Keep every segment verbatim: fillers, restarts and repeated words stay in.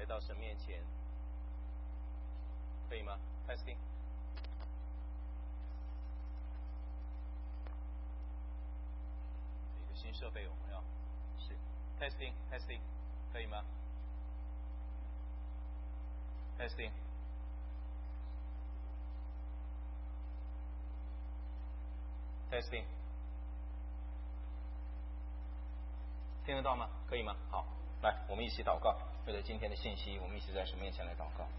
到神面前，可以吗 ？Testing。一个新设备我们要是 Testing Testing， 可以吗 ？Testing。Testing， 听得到吗？可以吗？好，来，我们一起祷告。为了今天的信息，我们一起在神面前来祷告。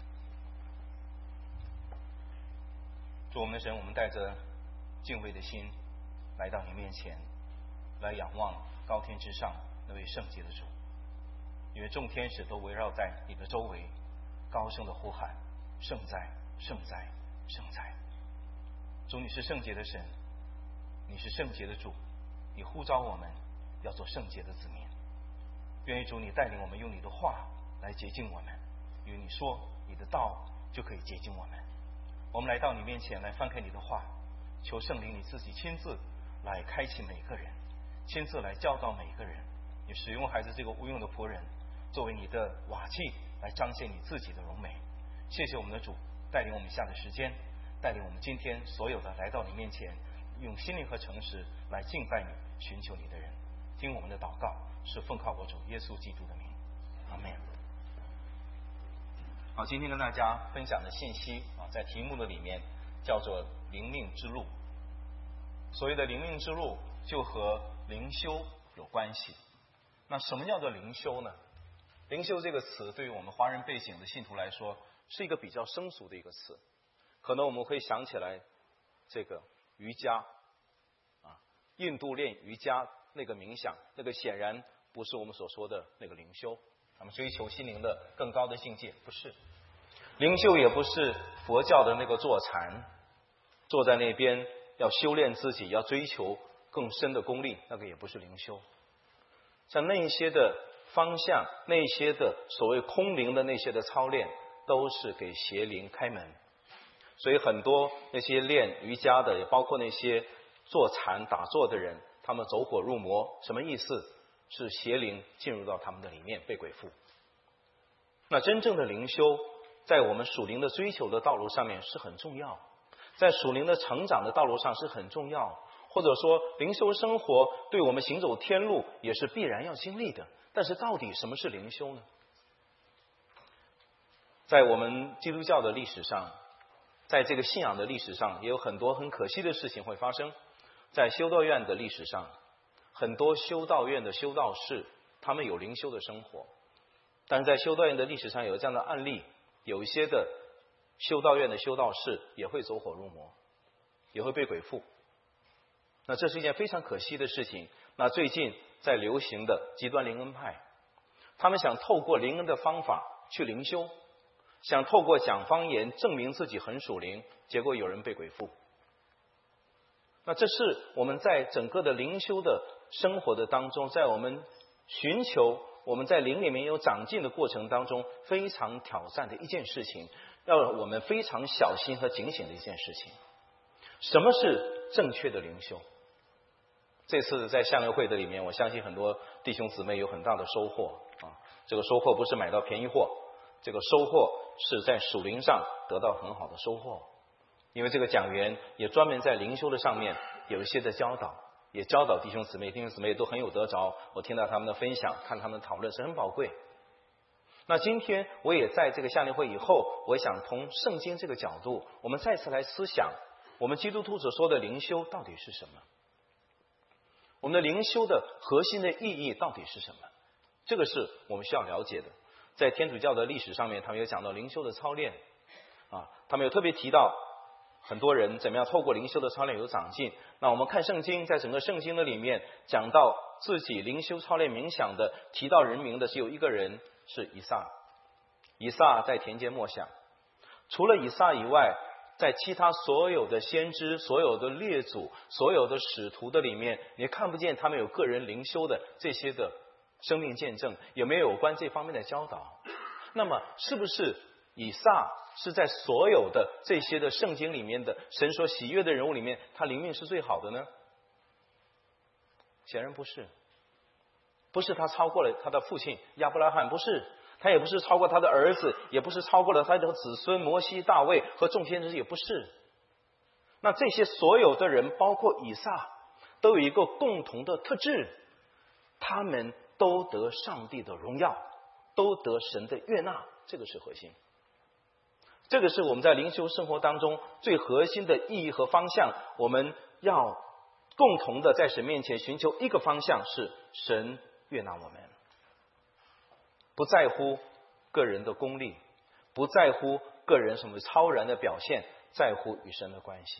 主我们的神，我们带着敬畏的心来到你面前，来仰望高天之上那位圣洁的主，因为众天使都围绕在你的周围，高声的呼喊：圣哉，圣哉，圣哉！主，你是圣洁的神，你是圣洁的主，你呼召我们要做圣洁的子民。愿意主你带领我们，用你的话来洁净我们，因为你说你的道就可以洁净我们。我们来到你面前，来翻开你的话，求圣灵你自己亲自来开启每个人，亲自来教导每个人。你使用孩子这个无用的仆人，作为你的瓦器，来彰显你自己的荣美。谢谢我们的主，带领我们下的时间，带领我们今天所有的来到你面前，用心灵和诚实来敬拜你、寻求你的人。听我们的祷告，是奉靠我主耶稣基督的名，阿们。好，今天跟大家分享的信息啊，在题目的里面叫做灵命之路。所谓的灵命之路，就和灵修有关系。那什么叫做灵修呢？灵修这个词对于我们华人背景的信徒来说，是一个比较生疏的一个词。可能我们会想起来这个瑜伽啊，印度练瑜伽那个冥想，那个显然不是我们所说的那个灵修。他们追求心灵的更高的境界，不是。灵修也不是佛教的那个坐禅，坐在那边要修炼自己，要追求更深的功力，那个也不是灵修。像那些的方向，那些的所谓空灵的那些的操练，都是给邪灵开门。所以很多那些练瑜伽的，也包括那些坐禅打坐的人，他们走火入魔，什么意思？是邪灵进入到他们的里面，被鬼附。那真正的灵修，在我们属灵的追求的道路上面是很重要，在属灵的成长的道路上是很重要，或者说灵修生活对我们行走天路也是必然要经历的。但是到底什么是灵修呢？在我们基督教的历史上，在这个信仰的历史上，也有很多很可惜的事情会发生。在修道院的历史上，很多修道院的修道士，他们有灵修的生活，但是在修道院的历史上有这样的案例，有一些的修道院的修道士也会走火入魔，也会被鬼附。那这是一件非常可惜的事情。那最近在流行的极端灵恩派，他们想透过灵恩的方法去灵修，想透过讲方言证明自己很属灵，结果有人被鬼附。那这是我们在整个的灵修的生活的当中，在我们寻求我们在灵里面有长进的过程当中，非常挑战的一件事情，要我们非常小心和警醒的一件事情。什么是正确的灵修？这次在夏令会的里面，我相信很多弟兄姊妹有很大的收获啊！这个收获不是买到便宜货，这个收获是在属灵上得到很好的收获。因为这个讲员也专门在灵修的上面有一些的教导，也教导弟兄姊妹，弟兄姊妹都很有得着。我听到他们的分享，看他们的讨论是很宝贵。那今天我也在这个夏令会以后，我想从圣经这个角度，我们再次来思想，我们基督徒所说的灵修到底是什么？我们的灵修的核心的意义到底是什么？这个是我们需要了解的。在天主教的历史上面，他们有讲到灵修的操练啊，他们有特别提到很多人怎么样透过灵修的操练有长进。那我们看圣经，在整个圣经的里面讲到自己灵修操练冥想的，提到人名的只有一个人，是以撒。以撒在田间默想，除了以撒以外，在其他所有的先知、所有的列祖、所有的使徒的里面，你看不见他们有个人灵修的这些的生命见证，也没有有关这方面的教导。那么是不是以撒是在所有的这些的圣经里面的神所喜悦的人物里面，他灵命是最好的呢？显然不是，不是他超过了他的父亲亚伯拉罕，不是， 他也不是超过他的儿子，也不是超过了他的子孙摩西、大卫和众先知，也不是。那这些所有的人，包括以撒，都有一个共同的特质，他们都得上帝的荣耀，都得神的悦纳，这个是核心。这个是我们在灵修生活当中最核心的意义和方向。我们要共同的在神面前寻求一个方向，是神悦纳我们，不在乎个人的功利，不在乎个人什么超然的表现，在乎与神的关系。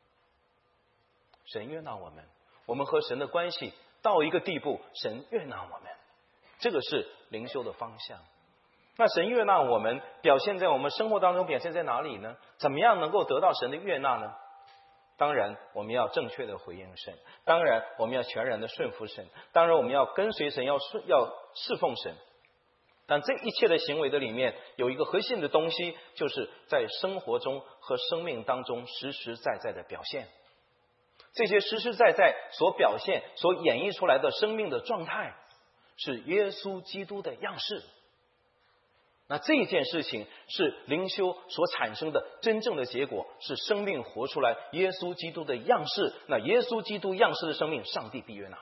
神悦纳我们，我们和神的关系到一个地步，神悦纳我们，这个是灵修的方向。那神悦纳我们表现在我们生活当中，表现在哪里呢？怎么样能够得到神的悦纳呢？当然我们要正确的回应神，当然我们要全然的顺服神，当然我们要跟随神，要顺要侍奉神。但这一切的行为的里面有一个核心的东西，就是在生活中和生命当中实实在在的表现。这些实实在在所表现所演绎出来的生命的状态，是耶稣基督的样式。那这一件事情是灵修所产生的真正的结果，是生命活出来耶稣基督的样式。那耶稣基督样式的生命，上帝必悦纳，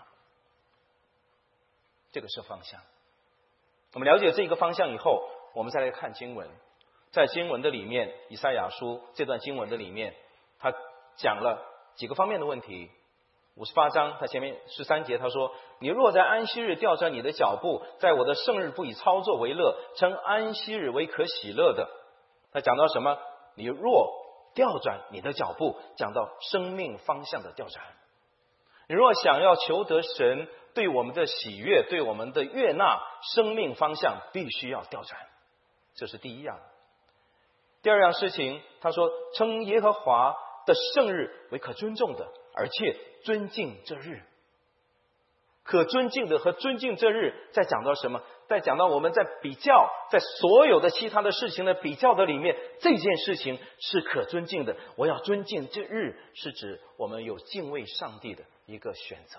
这个是方向。我们了解这个方向以后，我们再来看经文。在经文的里面，以赛亚书这段经文的里面，他讲了几个方面的问题。五十八章他前面十三节他说，你若在安息日调转你的脚步，在我的圣日不以操作为乐，称安息日为可喜乐的。他讲到什么？你若调转你的脚步，讲到生命方向的调转。你若想要求得神对我们的喜悦，对我们的悦纳，生命方向必须要调转，这是第一样。第二样事情，他说称耶和华的圣日为可尊重的，而且尊敬这日。可尊敬的和尊敬这日在讲到什么？在讲到我们在比较，在所有的其他的事情的比较的里面，这件事情是可尊敬的。我要尊敬这日，是指我们有敬畏上帝的一个选择。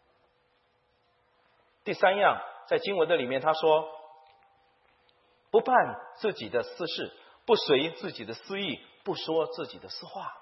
第三样，在经文的里面他说，不办自己的私事，不随自己的私意，不说自己的私话。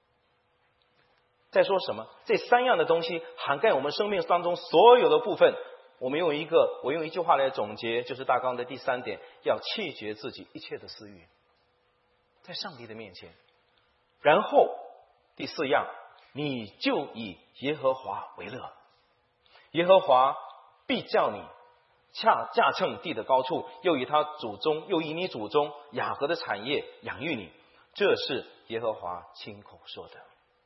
在说什么？这三样的东西涵盖我们生命当中所有的部分。我们用一个，我用一句话来总结，就是大纲的第三点，要弃绝自己一切的私欲，在上帝的面前。然后第四样，你就以耶和华为乐，耶和华必叫你恰架乘地的高处，又以他祖宗，又以你祖宗雅各的产业养育你，这是耶和华亲口说的。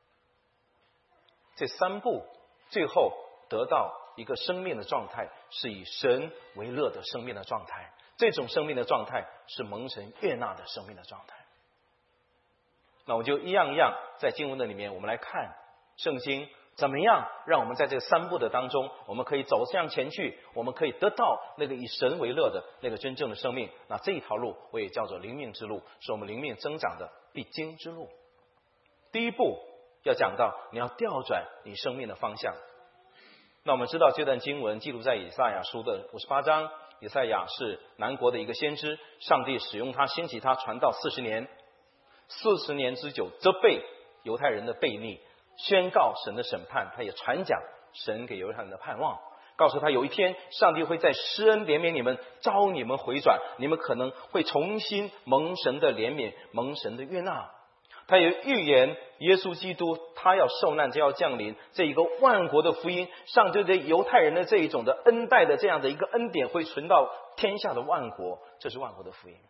这三步最后得到一个生命的状态，是以神为乐的生命的状态。这种生命的状态是蒙神悦纳的生命的状态。那我就一样一样在经文的里面，我们来看圣经怎么样让我们在这三步的当中，我们可以走向前去，我们可以得到那个以神为乐的那个真正的生命。那这一条路我也叫做灵命之路，是我们灵命增长的必经之路。第一步要讲到你要调转你生命的方向。那我们知道这段经文记录在以赛亚书的五十八章。以赛亚是南国的一个先知，上帝使用他兴起他传道四十年，四十年之久，责备犹太人的悖逆，宣告神的审判。他也传讲神给犹太人的盼望，告诉他有一天上帝会在施恩怜悯你们，召你们回转，你们可能会重新蒙神的怜悯，蒙神的悦纳。他也预言耶稣基督他要受难，就要降临，这一个万国的福音，上帝对犹太人的这一种的恩待的这样的一个恩典会传到天下的万国，这是万国的福音。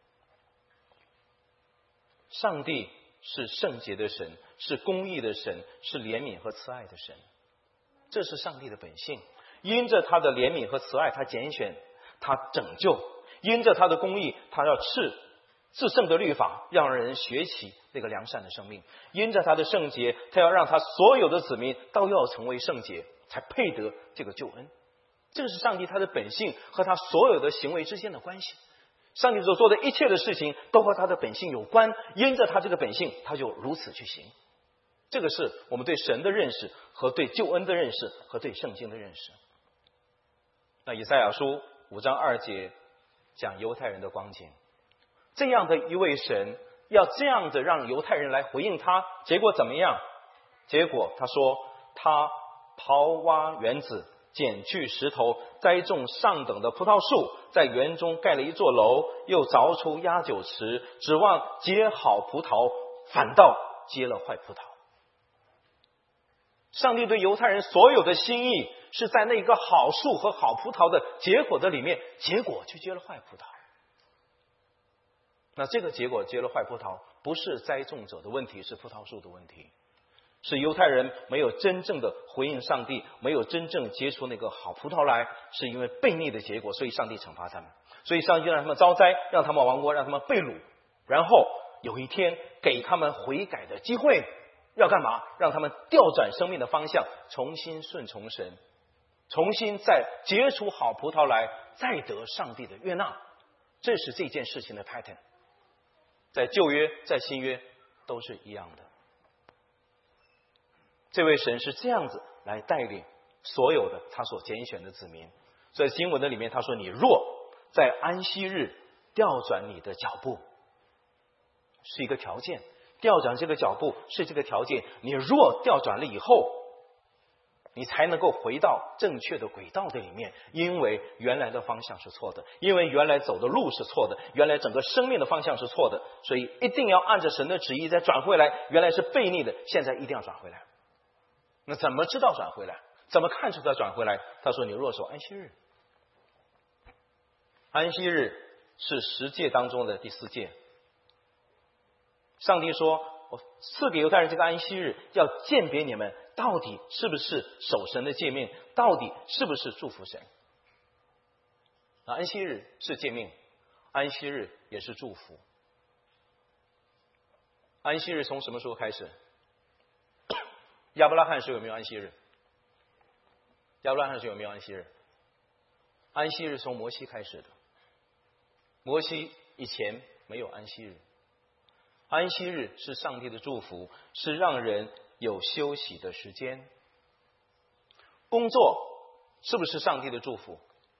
上帝是圣洁的神，是公义的神，是怜悯和慈爱的神，这是上帝的本性。因着他的怜悯和慈爱，他拣选，他拯救；因着他的公义，他要赐至圣的律法，让人学习那个良善的生命。因着他的圣洁，他要让他所有的子民都要成为圣洁，才配得这个救恩。这个是上帝他的本性和他所有的行为之间的关系。上帝所做的一切的事情都和他的本性有关，因着他这个本性，他就如此去行。这个是我们对神的认识和对救恩的认识和对圣经的认识。那以赛亚书五章二节讲犹太人的光景。这样的一位神要这样的让犹太人来回应他，结果怎么样？结果他说，他刨挖园子，捡去石头，栽种上等的葡萄树，在园中盖了一座楼，又凿出压酒池，指望结好葡萄，反倒结了坏葡萄。上帝对犹太人所有的心意是在那个好树和好葡萄的结果的里面，结果却结了坏葡萄。那这个结果结了坏葡萄，不是栽种者的问题，是葡萄树的问题，是犹太人没有真正的回应上帝，没有真正结出那个好葡萄来，是因为悖逆的结果，所以上帝惩罚他们，所以上帝让他们遭灾，让他们亡国，让他们被掳，然后有一天给他们悔改的机会，要干嘛？让他们调转生命的方向，重新顺从神，重新再结出好葡萄来，再得上帝的悦纳。这是这件事情的 pattern， 在旧约在新约都是一样的。这位神是这样子来带领所有的他所拣选的子民。在经文的里面他说，你若在安息日调转你的脚步，是一个条件，调转这个脚步是这个条件，你若调转了以后，你才能够回到正确的轨道的里面，因为原来的方向是错的，因为原来走的路是错的，原来整个生命的方向是错的，所以一定要按着神的旨意再转回来，原来是悖逆的，现在一定要转回来。那怎么知道转回来？怎么看出他转回来？他说，你若守安息日。安息日是十诫当中的第四诫。上帝说，我赐给犹太人这个安息日，要鉴别你们到底是不是守神的诫命，到底是不是祝福神。安息日是诫命，安息日也是祝福。安息日从什么时候开始？亚伯拉罕是有没有安息日？亚伯拉罕是有没有安息日？安息日从摩西开始的，摩西以前没有安息日。安息日是上帝的祝福，是让人有休息的时间。工作是不是上帝的祝福？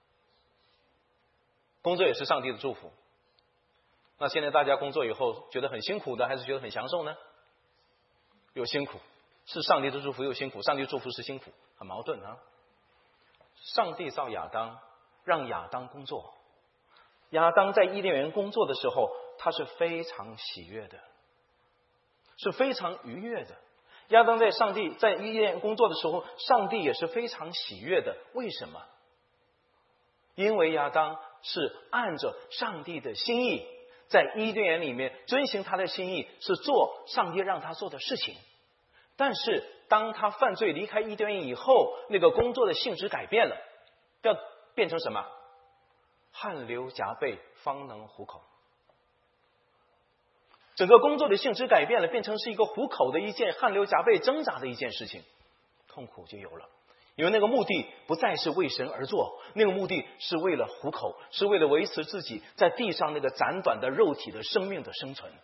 工作也是上帝的祝福。那现在大家工作以后觉得很辛苦的，还是觉得很享受呢？有辛苦，是上帝的祝福又辛苦，上帝的祝福是辛苦，很矛盾啊。上帝造亚当，让亚当工作。亚当在伊甸园工作的时候，他是非常喜悦的，是非常愉悦的。亚当在上帝在伊甸园工作的时候，上帝也是非常喜悦的。为什么？因为亚当是按着上帝的心意，在伊甸园里面遵行他的心意，是做上帝让他做的事情。但是当他犯罪离开伊甸园以后，那个工作的性质改变了，要变成什么？汗流浃背方能糊口。整个工作的性质改变了，变成是一个糊口的一件汗流浃背挣扎的一件事情，痛苦就有了。因为那个目的不再是为神而做，那个目的是为了糊口，是为了维持自己在地上那个暂短的肉体的生命的生存。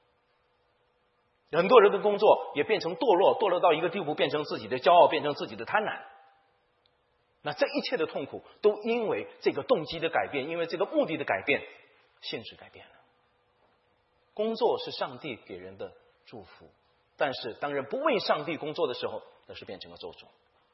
很多人的工作也变成堕落，堕落到一个地步，变成自己的骄傲，变成自己的贪婪。那这一切的痛苦都因为这个动机的改变，因为这个目的的改变，性质改变了。工作是上帝给人的祝福，但是当人不为上帝工作的时候，那是变成了咒诅。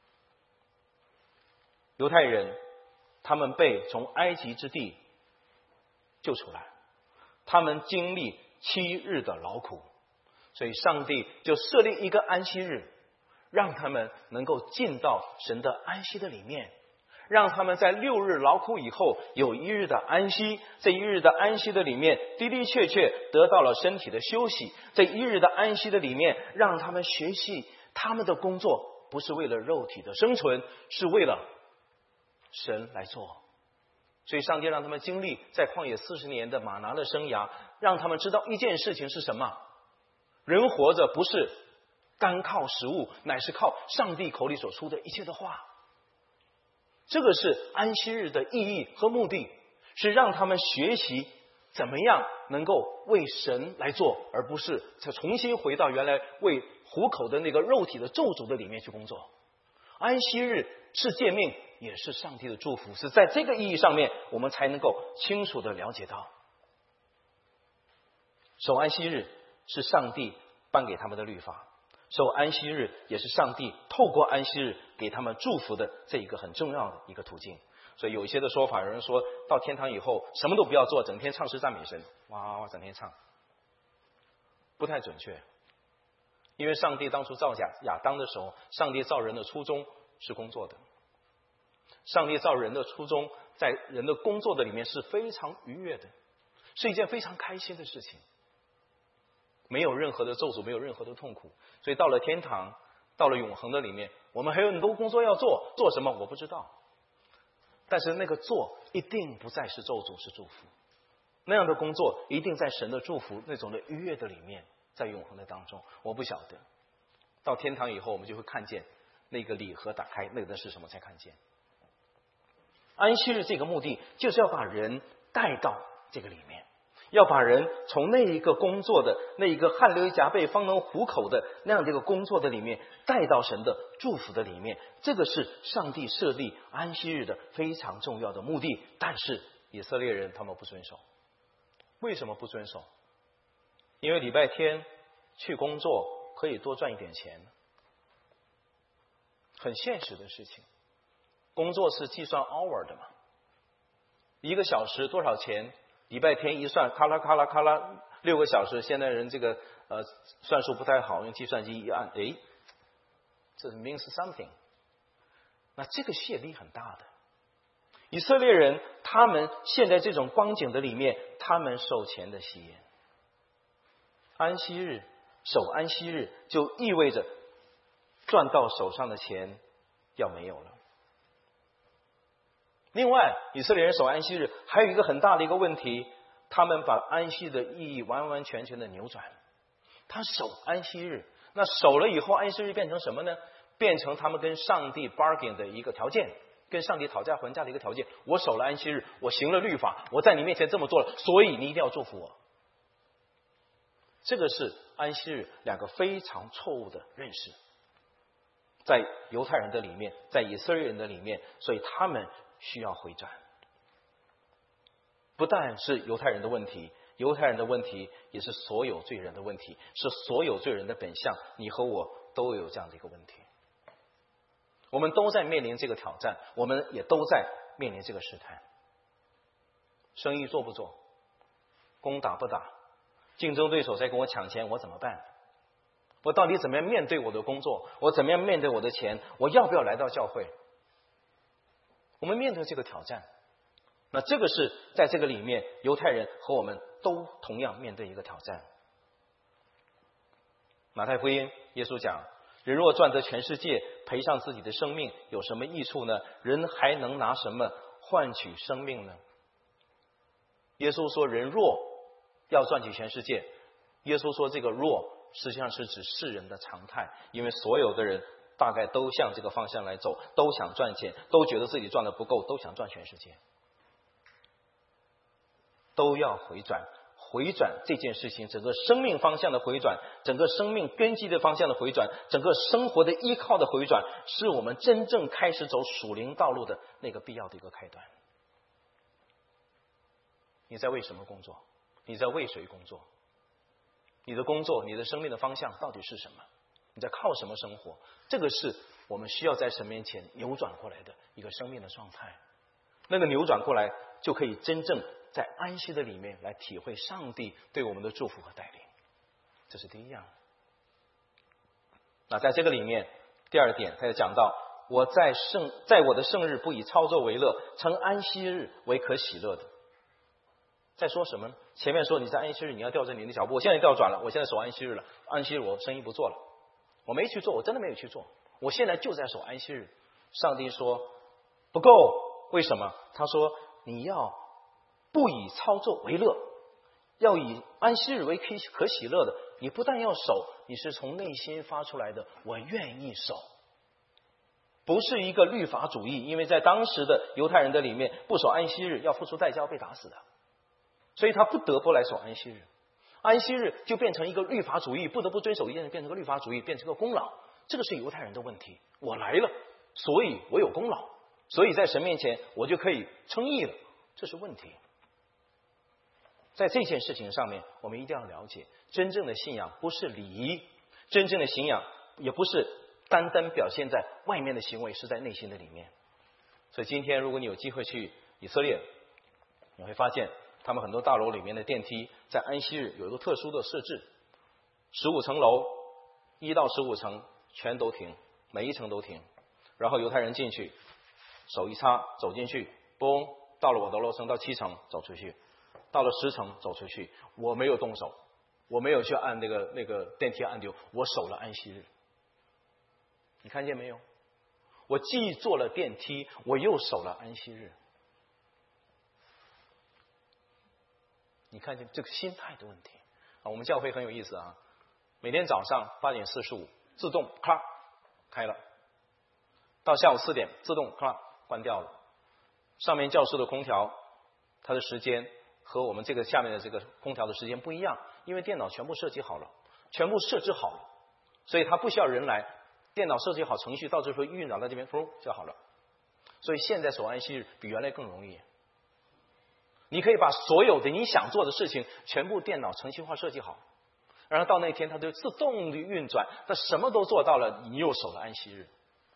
犹太人他们被从埃及之地救出来，他们经历七日的劳苦，所以上帝就设立一个安息日，让他们能够进到神的安息的里面，让他们在六日劳苦以后有一日的安息。这一日的安息的里面的的确确得到了身体的休息。这一日的安息的里面让他们学习他们的工作不是为了肉体的生存，是为了神来做。所以上帝让他们经历在旷野四十年的玛拿的生涯，让他们知道一件事情是什么：人活着不是单靠食物，乃是靠上帝口里所出的一切的话。这个是安息日的意义和目的，是让他们学习怎么样能够为神来做，而不是再重新回到原来为糊口的那个肉体的咒诅的里面去工作。 安息日是诫命，也是上帝的祝福，是在这个意义上面，我们才能够清楚的了解到，守安息日是上帝颁给他们的律法，守安息日也是上帝透过安息日给他们祝福的这一个很重要的一个途径。所以有一些的说法，有人说到天堂以后什么都不要做，整天唱诗赞美神，哇哇哇整天唱，不太准确。因为上帝当初造亚亚当的时候，上帝造人的初衷是工作的，上帝造人的初衷在人的工作的里面是非常愉悦的，是一件非常开心的事情，没有任何的咒诅，没有任何的痛苦。所以到了天堂，到了永恒的里面，我们还有很多工作要做，做什么我不知道，但是那个做一定不再是咒诅，是祝福。那样的工作一定在神的祝福那种的愉悦的里面，在永恒的当中。我不晓得到天堂以后我们就会看见那个礼盒打开，那个是什么才看见。安息日这个目的就是要把人带到这个里面，要把人从那一个工作的那一个汗流浃背方能糊口的那样的一个工作的里面，带到神的祝福的里面。这个是上帝设立安息日的非常重要的目的。但是以色列人他们不遵守。为什么不遵守？因为礼拜天去工作可以多赚一点钱，很现实的事情。工作是计算 hour 的嘛，一个小时多少钱？礼拜天一算，咔啦咔啦咔啦，六个小时。现在人这个呃算术不太好，用计算机一按，诶，这 means something。那这个吸引力很大的。以色列人他们现在这种光景的里面，他们受钱的吸引。安息日守安息日就意味着赚到手上的钱要没有了。另外，以色列人守安息日还有一个很大的一个问题，他们把安息的意义完完全全的扭转。他守安息日，那守了以后，安息日变成什么呢？变成他们跟上帝 bargain 的一个条件，跟上帝讨价还价的一个条件。我守了安息日，我行了律法，我在你面前这么做了，所以你一定要祝福我。这个是安息日两个非常错误的认识，在犹太人的里面，在以色列人的里面，所以他们需要回转。不但是犹太人的问题，犹太人的问题也是所有罪人的问题，是所有罪人的本相。你和我都有这样的一个问题，我们都在面临这个挑战，我们也都在面临这个试探。生意做不做？攻打不打？竞争对手在跟我抢钱，我怎么办？我到底怎么样面对我的工作？我怎么样面对我的钱？我要不要来到教会？我们面对这个挑战，那这个是在这个里面，犹太人和我们都同样面对一个挑战。马太福音耶稣讲，人若赚得全世界，赔上自己的生命，有什么益处呢？人还能拿什么换取生命呢？耶稣说，人若要赚取全世界，耶稣说这个若实际上是指世人的常态，因为所有的人大概都向这个方向来走，都想赚钱，都觉得自己赚的不够，都想赚全世界，都要回转。回转这件事情，整个生命方向的回转，整个生命根基的方向的回转，整个生活的依靠的回转，是我们真正开始走属灵道路的那个必要的一个开端。你在为什么工作？你在为谁工作？你的工作，你的生命的方向到底是什么？你在靠什么生活？这个是我们需要在神面前扭转过来的一个生命的状态。那个扭转过来，就可以真正在安息的里面来体会上帝对我们的祝福和带领。这是第一样。那在这个里面，第二点他就讲到，我在圣在我的圣日不以操作为乐，称安息日为可喜乐的。在说什么呢？前面说你在安息日你要调整你的脚步，我现在调转了，我现在守安息日了，安息日我生意不做了，我没去做，我真的没有去做，我现在就在守安息日。上帝说不够，为什么？他说你要不以操作为乐，要以安息日为可喜乐的。你不但要守，你是从内心发出来的我愿意守，不是一个律法主义。因为在当时的犹太人的里面，不守安息日要付出代价，被打死的，所以他不得不来守安息日。安息日就变成一个律法主义，不得不遵守一件事，变成个律法主义，变成个功劳。这个是犹太人的问题。我来了， 所以我有功劳，所以在神面前我就可以称义了，这是问题。在这件事情上面，我们一定要了解，真正的信仰不是礼仪，真正的信仰也不是单单表现在外面的行为，是在内心的里面。所以今天如果你有机会去以色列，你会发现他们很多大楼里面的电梯在安息日有一个特殊的设置，十五层楼一到十五层全都停，每一层都停，然后犹太人进去手一插走进去，嘣，到了我的楼层到七层走出去，到了十层走出去，我没有动手，我没有去按那个那个电梯按钮，我守了安息日。你看见没有？我既坐了电梯，我又守了安息日。你看见这个心态的问题啊？我们教会很有意思啊，每天早上八点四十五自动咔开了，到下午四点自动咔关掉了。上面教室的空调，它的时间和我们这个下面的这个空调的时间不一样，因为电脑全部设计好了，全部设置好了，所以它不需要人来，电脑设计好程序，到这时候运转到这边，噗就好了。所以现在守安息日比原来更容易。你可以把所有的你想做的事情全部电脑程序化设计好，然后到那天它就自动的运转，它什么都做到了，你又守了安息日。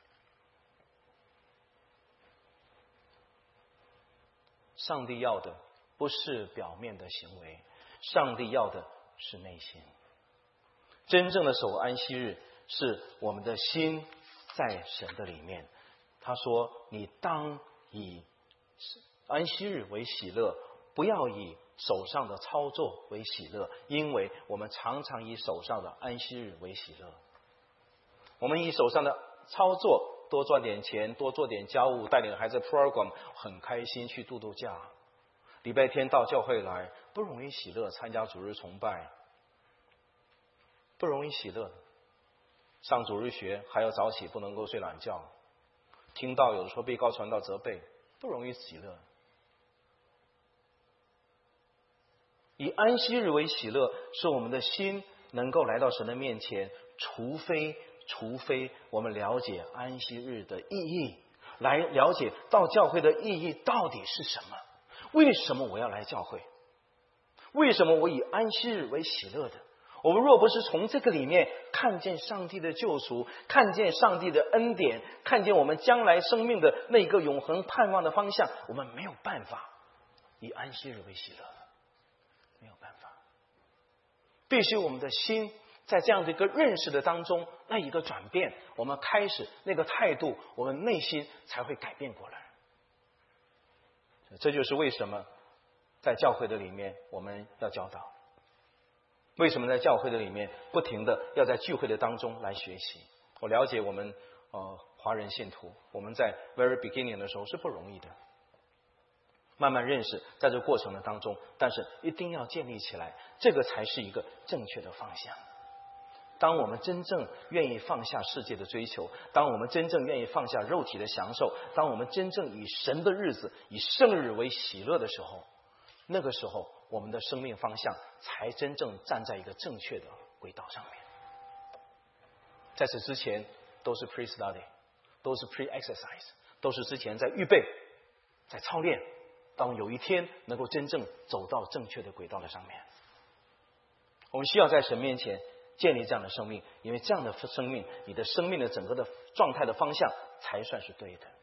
上帝要的不是表面的行为，上帝要的是内心。真正的守安息日是我们的心在神的里面。他说你当以安息日为喜乐，不要以手上的操作为喜乐，因为我们常常以手上的安息日为喜乐。我们以手上的操作多赚点钱，多做点家务，带领孩子 program， 很开心去度度假。礼拜天到教会来，不容易喜乐，参加主日崇拜不容易喜乐，上主日学还要早起，不能够睡懒觉，听到有的时候被高传道责备，不容易喜乐。以安息日为喜乐，是我们的心能够来到神的面前，除非除非我们了解安息日的意义，来了解到教会的意义到底是什么，为什么我要来教会，为什么我以安息日为喜乐的。我们若不是从这个里面看见上帝的救赎，看见上帝的恩典，看见我们将来生命的那个永恒盼望的方向，我们没有办法以安息日为喜乐，没有办法。必须我们的心在这样的一个认识的当中，那一个转变，我们开始那个态度，我们内心才会改变过来。这就是为什么在教会的里面我们要教导，为什么在教会的里面不停的要在聚会的当中来学习。我了解我们呃华人信徒，我们在 very beginning 的时候是不容易的，慢慢认识，在这个过程的当中，但是一定要建立起来，这个才是一个正确的方向。当我们真正愿意放下世界的追求，当我们真正愿意放下肉体的享受，当我们真正以神的日子，以圣日为喜乐的时候，那个时候我们的生命方向才真正站在一个正确的轨道上面。在此之前都是 pre-study， 都是 pre-exercise， 都是之前在预备，在操练，当有一天能够真正走到正确的轨道的上面。我们需要在神面前建立这样的生命，因为这样的生命，你的生命的整个的状态的方向才算是对的。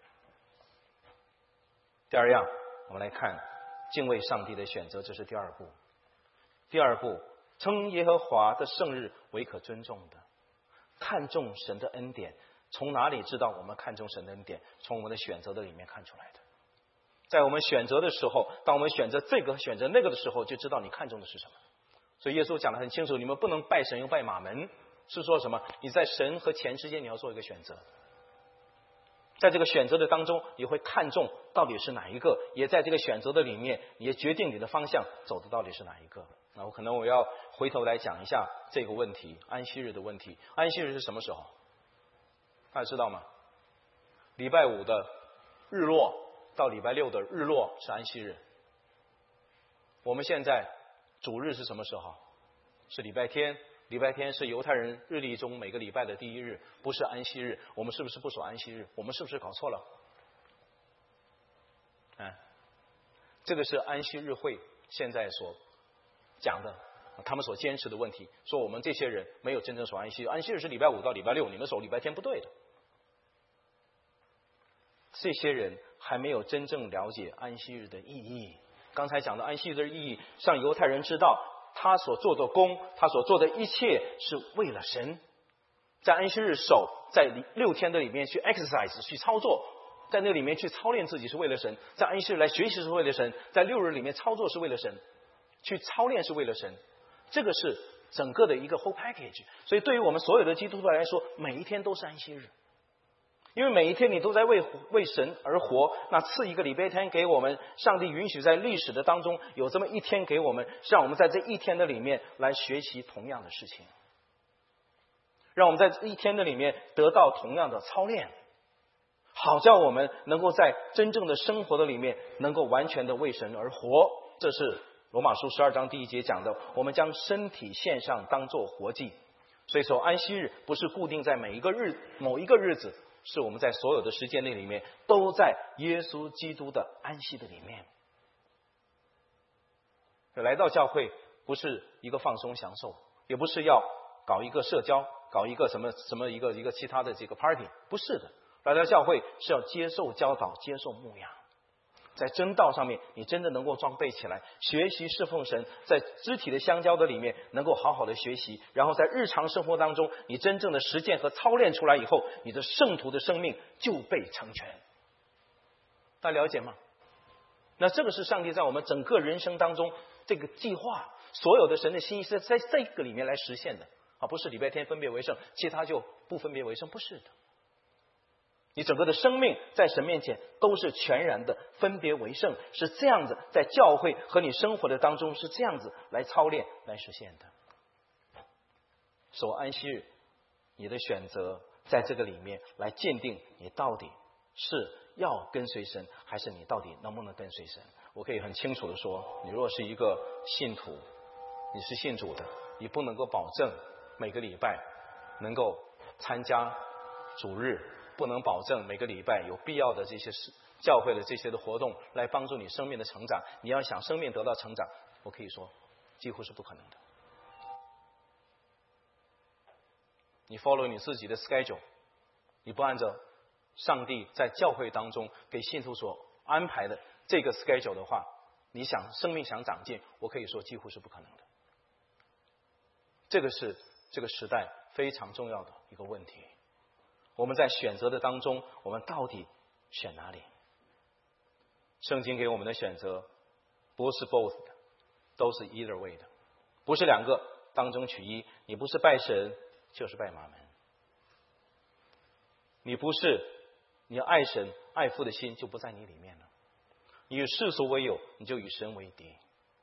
第二样，我们来看敬畏上帝的选择，这是第二步。第二步，称耶和华的圣日为可尊重的，看重神的恩典。从哪里知道我们看重神的恩典？从我们的选择的里面看出来的。在我们选择的时候，当我们选择这个选择那个的时候，就知道你看重的是什么。所以耶稣讲得很清楚，你们不能拜神又拜马门，是说什么？你在神和钱之间你要做一个选择，在这个选择的当中，你会看重到底是哪一个，也在这个选择的里面，你也决定你的方向走的到底是哪一个。那我可能我要回头来讲一下这个问题，安息日的问题。安息日是什么时候？大家知道吗？礼拜五的日落到礼拜六的日落是安息日。我们现在主日是什么时候？是礼拜天， 礼拜天是犹太人日历中每个礼拜的第一日，不是安息日。我们是不是不守安息日？我们是不是搞错了？哎，这个是安息日会现在所讲的，他们所坚持的问题，说我们这些人没有真正守安息日，安息日是礼拜五到礼拜六，你们守礼拜天不对的。这些人还没有真正了解安息日的意义。刚才讲的安息日的意义，让犹太人知道他所做的工，他所做的一切是为了神。在安息日守，在六天的里面去 exercise 去操作，在那里面去操练自己是为了神，在安息日来学习是为了神，在六日里面操作是为了神，去操练是为了神。这个是整个的一个 whole package。 所以对于我们所有的基督徒来说，每一天都是安息日，因为每一天你都在为为神而活。那赐一个礼拜天给我们，上帝允许在历史的当中有这么一天给我们，让我们在这一天的里面来学习同样的事情，让我们在这一天的里面得到同样的操练，好叫我们能够在真正的生活的里面能够完全的为神而活。这是罗马书十二章第一节讲的，我们将身体献上当作活祭。所以说安息日不是固定在每一个日某一个日子，是我们在所有的时间内里面都在耶稣基督的安息的里面。来到教会不是一个放松享受，也不是要搞一个社交，搞一个什么什么一个一个其他的这个 party， 不是的。来到教会是要接受教导，接受牧养，在真道上面你真的能够装备起来，学习侍奉神，在肢体的相交的里面能够好好的学习，然后在日常生活当中你真正的实践和操练出来以后，你的圣徒的生命就被成全。大家了解吗？那这个是上帝在我们整个人生当中这个计划，所有的神的心意是在这个里面来实现的啊，不是礼拜天分别为圣，其他就不分别为圣，不是的。你整个的生命在神面前都是全然的分别为圣，是这样子在教会和你生活的当中是这样子来操练来实现的。守安息日，你的选择在这个里面来鉴定你到底是要跟随神，还是你到底能不能跟随神。我可以很清楚的说，你若是一个信徒，你是信主的，你不能够保证每个礼拜能够参加主日，不能保证每个礼拜有必要的这些教会的这些的活动来帮助你生命的成长。你要想生命得到成长，我可以说几乎是不可能的。你 follow 你自己的 schedule， 你不按照上帝在教会当中给信徒所安排的这个 schedule 的话，你想生命想长进，我可以说几乎是不可能的。这个是这个时代非常重要的一个问题。我们在选择的当中，我们到底选哪里？圣经给我们的选择不是 both 的，都是 either way 的，不是两个当中取一。你不是拜神就是拜马门，你不是你爱神爱父的心就不在你里面了，你与世俗为友，你就与神为敌。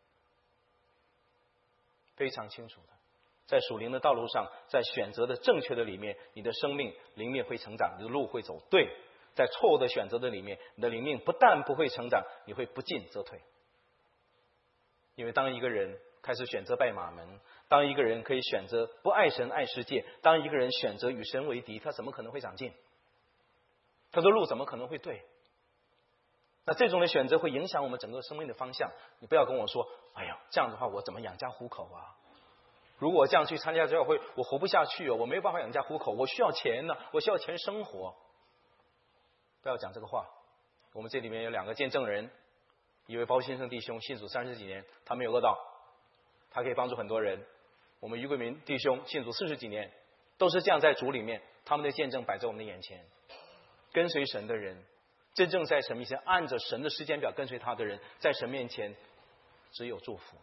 非常清楚的，在属灵的道路上，在选择的正确的里面，你的生命灵命会成长，你的路会走对。在错误的选择的里面，你的灵命不但不会成长，你会不进则退。因为当一个人开始选择拜马门，当一个人可以选择不爱神爱世界，当一个人选择与神为敌，他怎么可能会长进？他的路怎么可能会对？那这种的选择会影响我们整个生命的方向。你不要跟我说，哎呀，这样的话我怎么养家糊口啊？如果我这样去参加教会，我活不下去哦，我没有办法养家糊口，我需要钱呢，我需要钱生活。不要讲这个话。我们这里面有两个见证人，一位包先生弟兄信主三十几年，他没有恶道，他可以帮助很多人。我们于桂民弟兄信主四十几年，都是这样在主里面，他们的见证摆在我们的眼前。跟随神的人，真正在神面前按着神的时间表跟随他的人，在神面前只有祝福。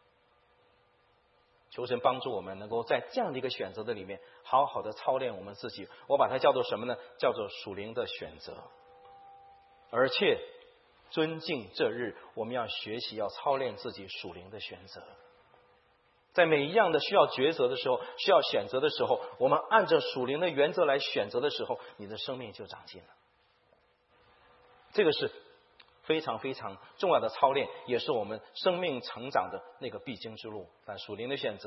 求神帮助我们能够在这样的一个选择的里面好好的操练我们自己。我把它叫做什么呢？叫做属灵的选择。而且尊敬这日，我们要学习要操练自己属灵的选择。在每一样的需要抉择的时候，需要选择的时候，我们按照属灵的原则来选择的时候，你的生命就长进了。这个是非常非常重要的操练，也是我们生命成长的那个必经之路。但属灵的选择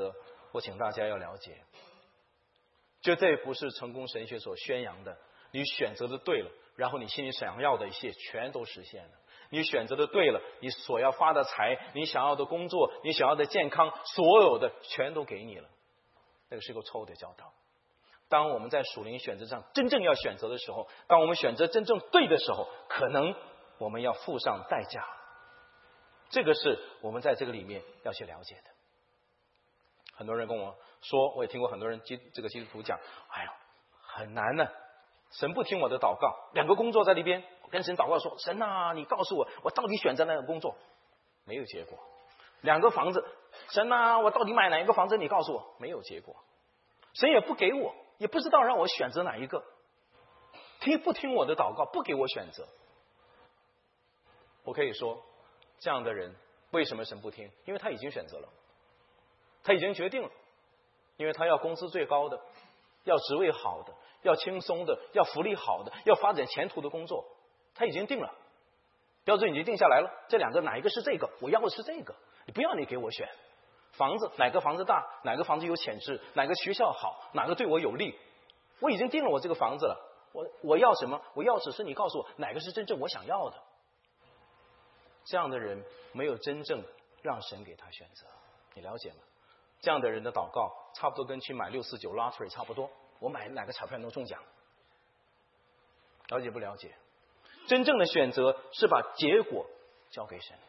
我请大家要了解，绝对不是成功神学所宣扬的，你选择的对了，然后你心里想要的一切全都实现了。你选择的对了，你所要发的财，你想要的工作，你想要的健康，所有的全都给你了。那个是个错误的教导。当我们在属灵选择上真正要选择的时候，当我们选择真正对的时候，可能我们要付上代价。这个是我们在这个里面要去了解的。很多人跟我说，我也听过很多人基这个基督徒讲，哎呀，很难呢、啊，神不听我的祷告，两个工作在那边，我跟神祷告说，神啊，你告诉我，我到底选择哪个工作？没有结果。两个房子，神啊，我到底买哪一个房子？你告诉我，没有结果。神也不给我，也不知道让我选择哪一个，听不听我的祷告，不给我选择。我可以说，这样的人为什么神不听？因为他已经选择了，他已经决定了，因为他要工资最高的，要职位好的，要轻松的，要福利好的，要发展前途的工作，他已经定了，标准已经定下来了。这两个哪一个是这个？我要的是这个，你不要你给我选。房子哪个房子大，哪个房子有潜质，哪个学校好，哪个对我有利，我已经定了我这个房子了。我我要什么？我要只是你告诉我哪个是真正我想要的。这样的人没有真正让神给他选择，你了解吗？这样的人的祷告差不多跟去买六四九 lottery 差不多，我买哪个彩票能中奖？了解不了解？真正的选择是把结果交给神。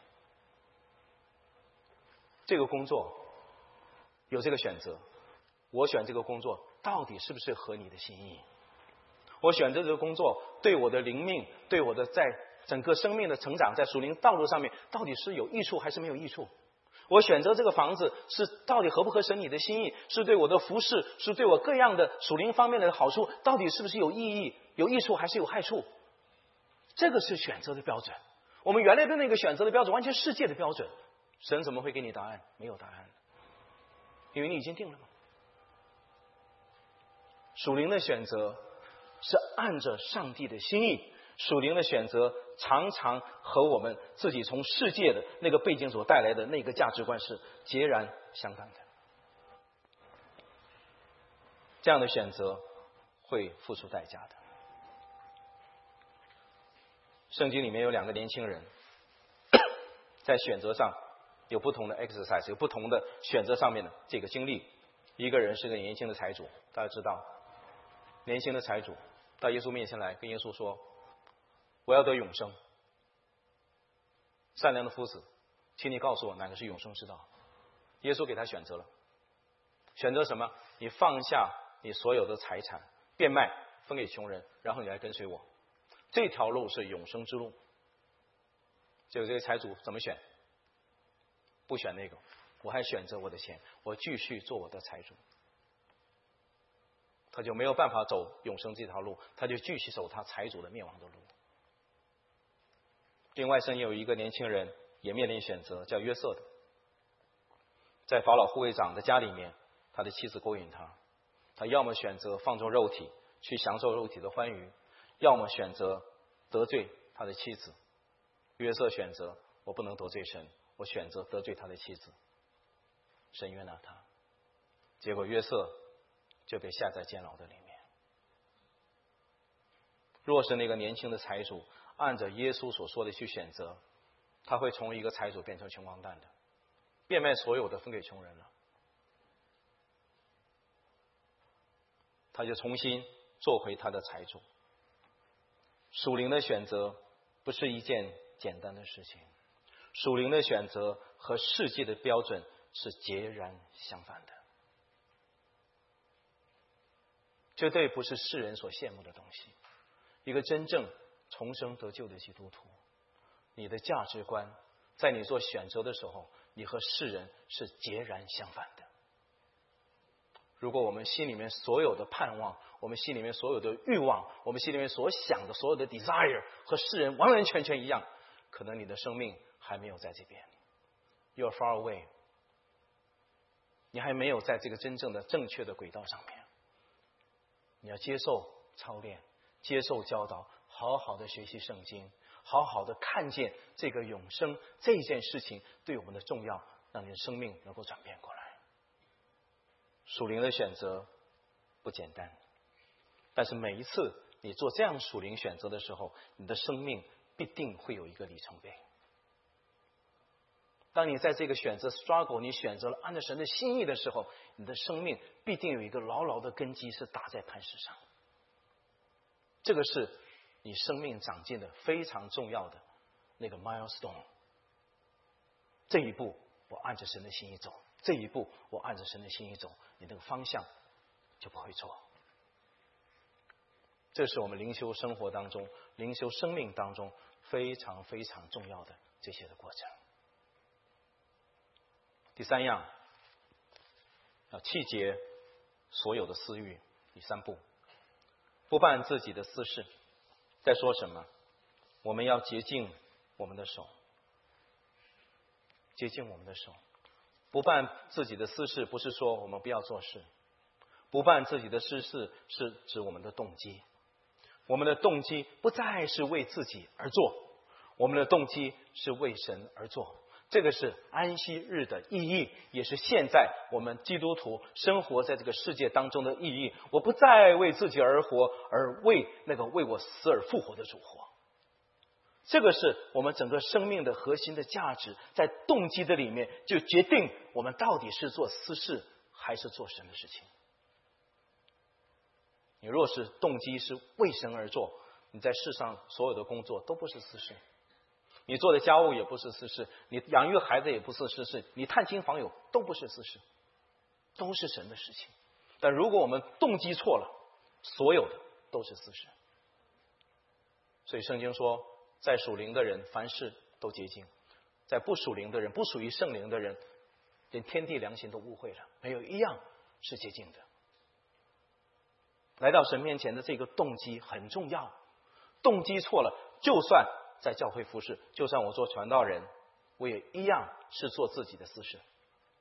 这个工作有这个选择，我选这个工作到底是不是合你的心意？我选择这个工作对我的灵命，对我的在整个生命的成长，在属灵道路上面到底是有益处还是没有益处？我选择这个房子是到底合不合神你的心意？是对我的服侍，是对我各样的属灵方面的好处，到底是不是有意义、有益处还是有害处？这个是选择的标准。我们原来的那个选择的标准完全世界的标准，神怎么会给你答案？没有答案，因为你已经定了嘛。属灵的选择是按着上帝的心意，属灵的选择常常和我们自己从世界的那个背景所带来的那个价值观是截然相反的。这样的选择会付出代价的。圣经里面有两个年轻人，在选择上有不同的 exercise， 有不同的选择上面的这个经历。一个人是个年轻的财主，大家知道，年轻的财主到耶稣面前来，跟耶稣说：“我要得永生。”善良的夫子，请你告诉我哪个是永生之道？耶稣给他选择了，选择什么？你放下你所有的财产，变卖分给穷人，然后你来跟随我。这条路是永生之路。结果这个财主怎么选？不选那个，我还选择我的钱，我继续做我的财主。他就没有办法走永生这条路，他就继续走他财主的灭亡的路。另外，圣经有一个年轻人也面临选择，叫约瑟的，在法老护卫长的家里面，他的妻子勾引他，他要么选择放纵肉体，去享受肉体的欢愉，要么选择得罪他的妻子。约瑟选择我不能得罪神，我选择得罪他的妻子，神悦纳他，结果约瑟就被下在监牢的里面。若是那个年轻的财主按着耶稣所说的去选择，他会从一个财主变成穷光蛋的，变卖所有的分给穷人了，他就重新做回他的财主。属灵的选择不是一件简单的事情，属灵的选择和世界的标准是截然相反的，绝对不是世人所羡慕的东西。一个真正重生得救的基督徒，你的价值观在你做选择的时候，你和世人是截然相反的。如果我们心里面所有的盼望，我们心里面所有的欲望，我们心里面所想的所有的 desire 和世人完完全全一样，可能你的生命还没有在这边， You're far away， 你还没有在这个真正的正确的轨道上面。你要接受操练，接受教导，好好的学习圣经，好好的看见这个永生这件事情对我们的重要，让你的生命能够转变过来。 属灵的选择不简单，但是每一次你做这样属灵选择的时候，你的生命必定会有一个里程碑。当你在这个选择 struggle， 你选择了按照神的心意的时候，你的生命必定有一个牢牢的根基是打在磐石上。这个是你生命长进的非常重要的那个 milestone。这一步我按着神的心意走，这一步我按着神的心意走，你那个方向就不会错。这是我们灵修生活当中、灵修生命当中非常非常重要的这些的过程。第三样，要弃绝所有的私欲。第三步，不办自己的私事。在说什么？我们要洁净我们的手，洁净我们的手。不办自己的私事，不是说我们不要做事。不办自己的私事，是指我们的动机。我们的动机不再是为自己而做，我们的动机是为神而做。这个是安息日的意义，也是现在我们基督徒生活在这个世界当中的意义。我不再为自己而活，而为那个为我死而复活的主活。这个是我们整个生命的核心的价值，在动机的里面就决定我们到底是做私事还是做神的事情。你若是动机是为神而做，你在世上所有的工作都不是私事，你做的家务也不是私事，你养育孩子也不是私事，你探亲访友都不是私事，都是神的事情。但如果我们动机错了，所有的都是私事。所以圣经说，在属灵的人凡事都洁净，在不属灵的人，不属于圣灵的人，连天地良心都误会了，没有一样是洁净的。来到神面前的这个动机很重要，动机错了，就算在教会服侍，就算我做传道人，我也一样是做自己的私事。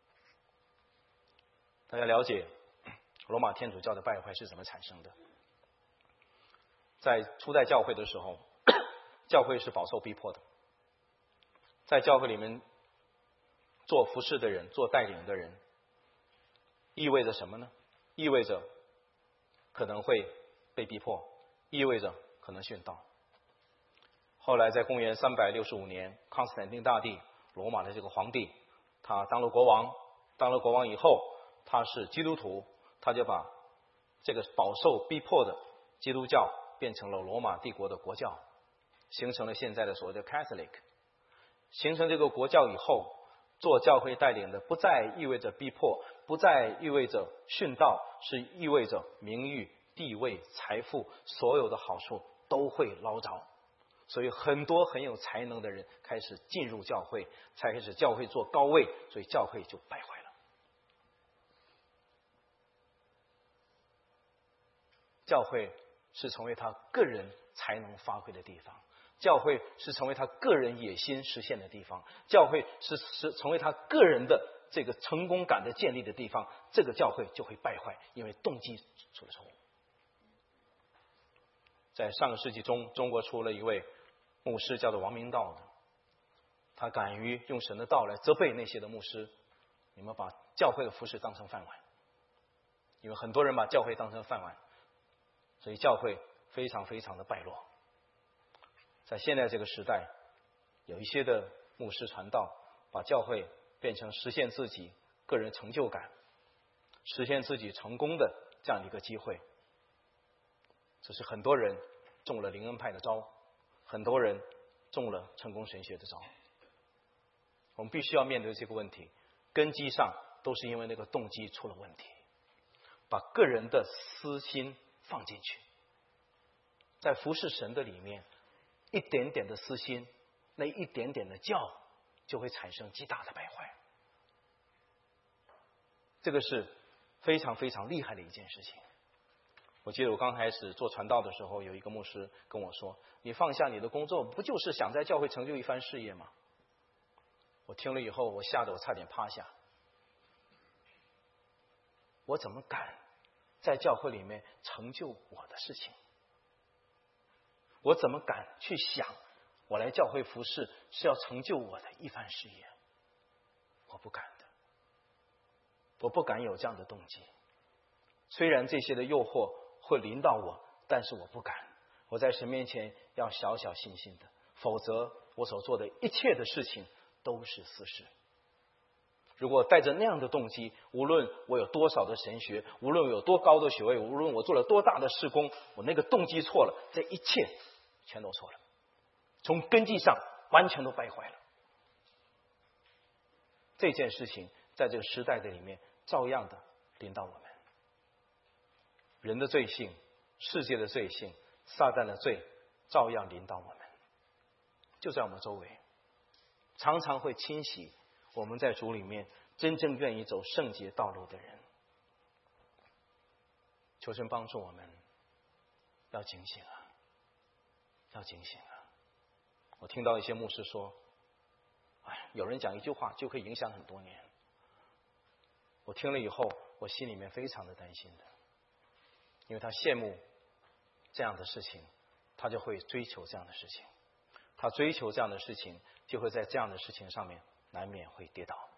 大家了解罗马天主教的败坏是怎么产生的？在初代教会的时候，教会是饱受逼迫的。在教会里面做服侍的人，做带领的人，意味着什么呢？意味着可能会被逼迫，意味着可能殉道。后来在公元三百六十五年，康斯坦丁大帝，罗马的这个皇帝，他当了国王，当了国王以后，他是基督徒，他就把这个饱受逼迫的基督教变成了罗马帝国的国教，形成了现在的所谓的 Catholic。 形成这个国教以后，做教会带领的不再意味着逼迫，不再意味着殉道，是意味着名誉、地位、财富，所有的好处都会捞着。所以很多很有才能的人开始进入教会，才开始教会做高位，所以教会就败坏了。教会是成为他个人才能发挥的地方，教会是成为他个人野心实现的地方，教会是是成为他个人的这个成功感的建立的地方，这个教会就会败坏，因为动机出了错误。在上个世纪中，中国出了一位牧师叫做王明道的，他敢于用神的道来责备那些的牧师，你们把教会的服事当成饭碗。因为很多人把教会当成饭碗，所以教会非常非常的败落。在现在这个时代，有一些的牧师传道，把教会变成实现自己个人成就感、实现自己成功的这样的一个机会。这是很多人中了灵恩派的招，很多人中了成功神学的招。我们必须要面对这个问题，根基上都是因为那个动机出了问题，把个人的私心放进去，在服侍神的里面，一点点的私心，那一点点的教，就会产生极大的败坏。这个是非常非常厉害的一件事情。我记得我刚开始做传道的时候，有一个牧师跟我说，你放下你的工作，不就是想在教会成就一番事业吗？我听了以后，我吓得我差点趴下。我怎么敢在教会里面成就我的事情？我怎么敢去想我来教会服侍是要成就我的一番事业？我不敢的。 我不敢有这样的动机。虽然这些的诱惑会临到我，但是我不敢。我在神面前要小小心心的，否则我所做的一切的事情都是私事。如果带着那样的动机，无论我有多少的神学，无论我有多高的学位，无论我做了多大的事工，我那个动机错了，这一切全都错了，从根基上完全都败坏了。这件事情在这个时代的里面照样的临到我们。人的罪性，世界的罪性，撒旦的罪照样临到我们，就在我们周围，常常会侵袭我们在主里面真正愿意走圣洁道路的人。求神帮助我们，要警醒啊，要警醒啊！我听到一些牧师说，哎，有人讲一句话就可以影响很多年。我听了以后，我心里面非常的担心的，因为他羡慕这样的事情，他就会追求这样的事情，他追求这样的事情，就会在这样的事情上面难免会跌倒。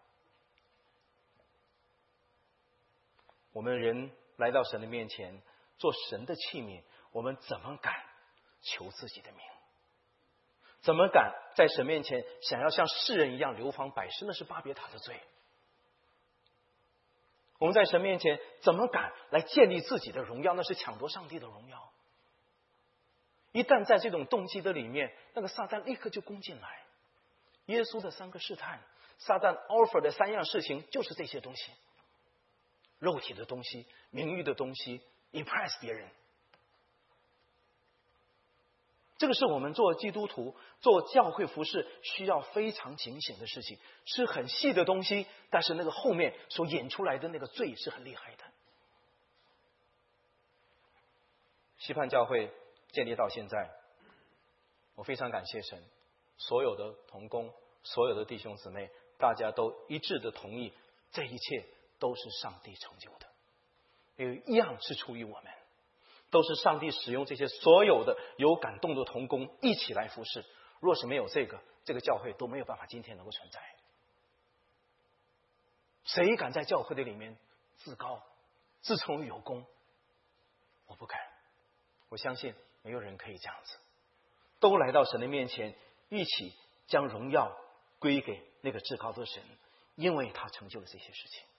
我们人来到神的面前，做神的器皿，我们怎么敢求自己的名？怎么敢在神面前想要像世人一样流芳百世？那是巴别塔的罪。我们在神面前怎么敢来建立自己的荣耀？那是抢夺上帝的荣耀。一旦在这种动机的里面，那个撒旦立刻就攻进来。耶稣的三个试探，撒旦 offer 的三样事情就是这些东西：肉体的东西、名誉的东西、impress 别人。这个是我们做基督徒、做教会服事需要非常警醒的事情，是很细的东西，但是那个后面所演出来的那个罪是很厉害的。西盼教会建立到现在，我非常感谢神，所有的同工、所有的弟兄姊妹，大家都一致的同意，这一切都是上帝成就的，有一样是出于我们。都是上帝使用这些所有的有感动的同工一起来服侍。若是没有这个，这个教会都没有办法今天能够存在。谁敢在教会的里面自高、自称有功？我不敢。我相信没有人可以这样子。都来到神的面前，一起将荣耀归给那个至高的神，因为他成就了这些事情。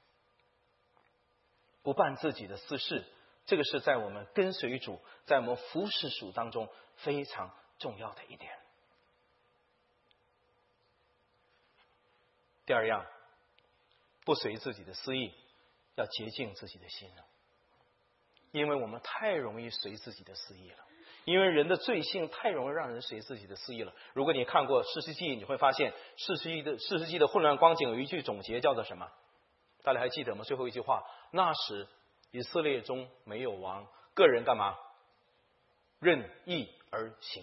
不办自己的私事，这个是在我们跟随主，在我们服侍主当中非常重要的一点。第二样，不随自己的私意，要洁净自己的心了。因为我们太容易随自己的私意了，因为人的罪性太容易让人随自己的私意了。如果你看过士师记，你会发现士师记的士师记的混乱光景有一句总结叫做什么？大家还记得吗？最后一句话，那时以色列中没有王，个人干嘛？任意而行。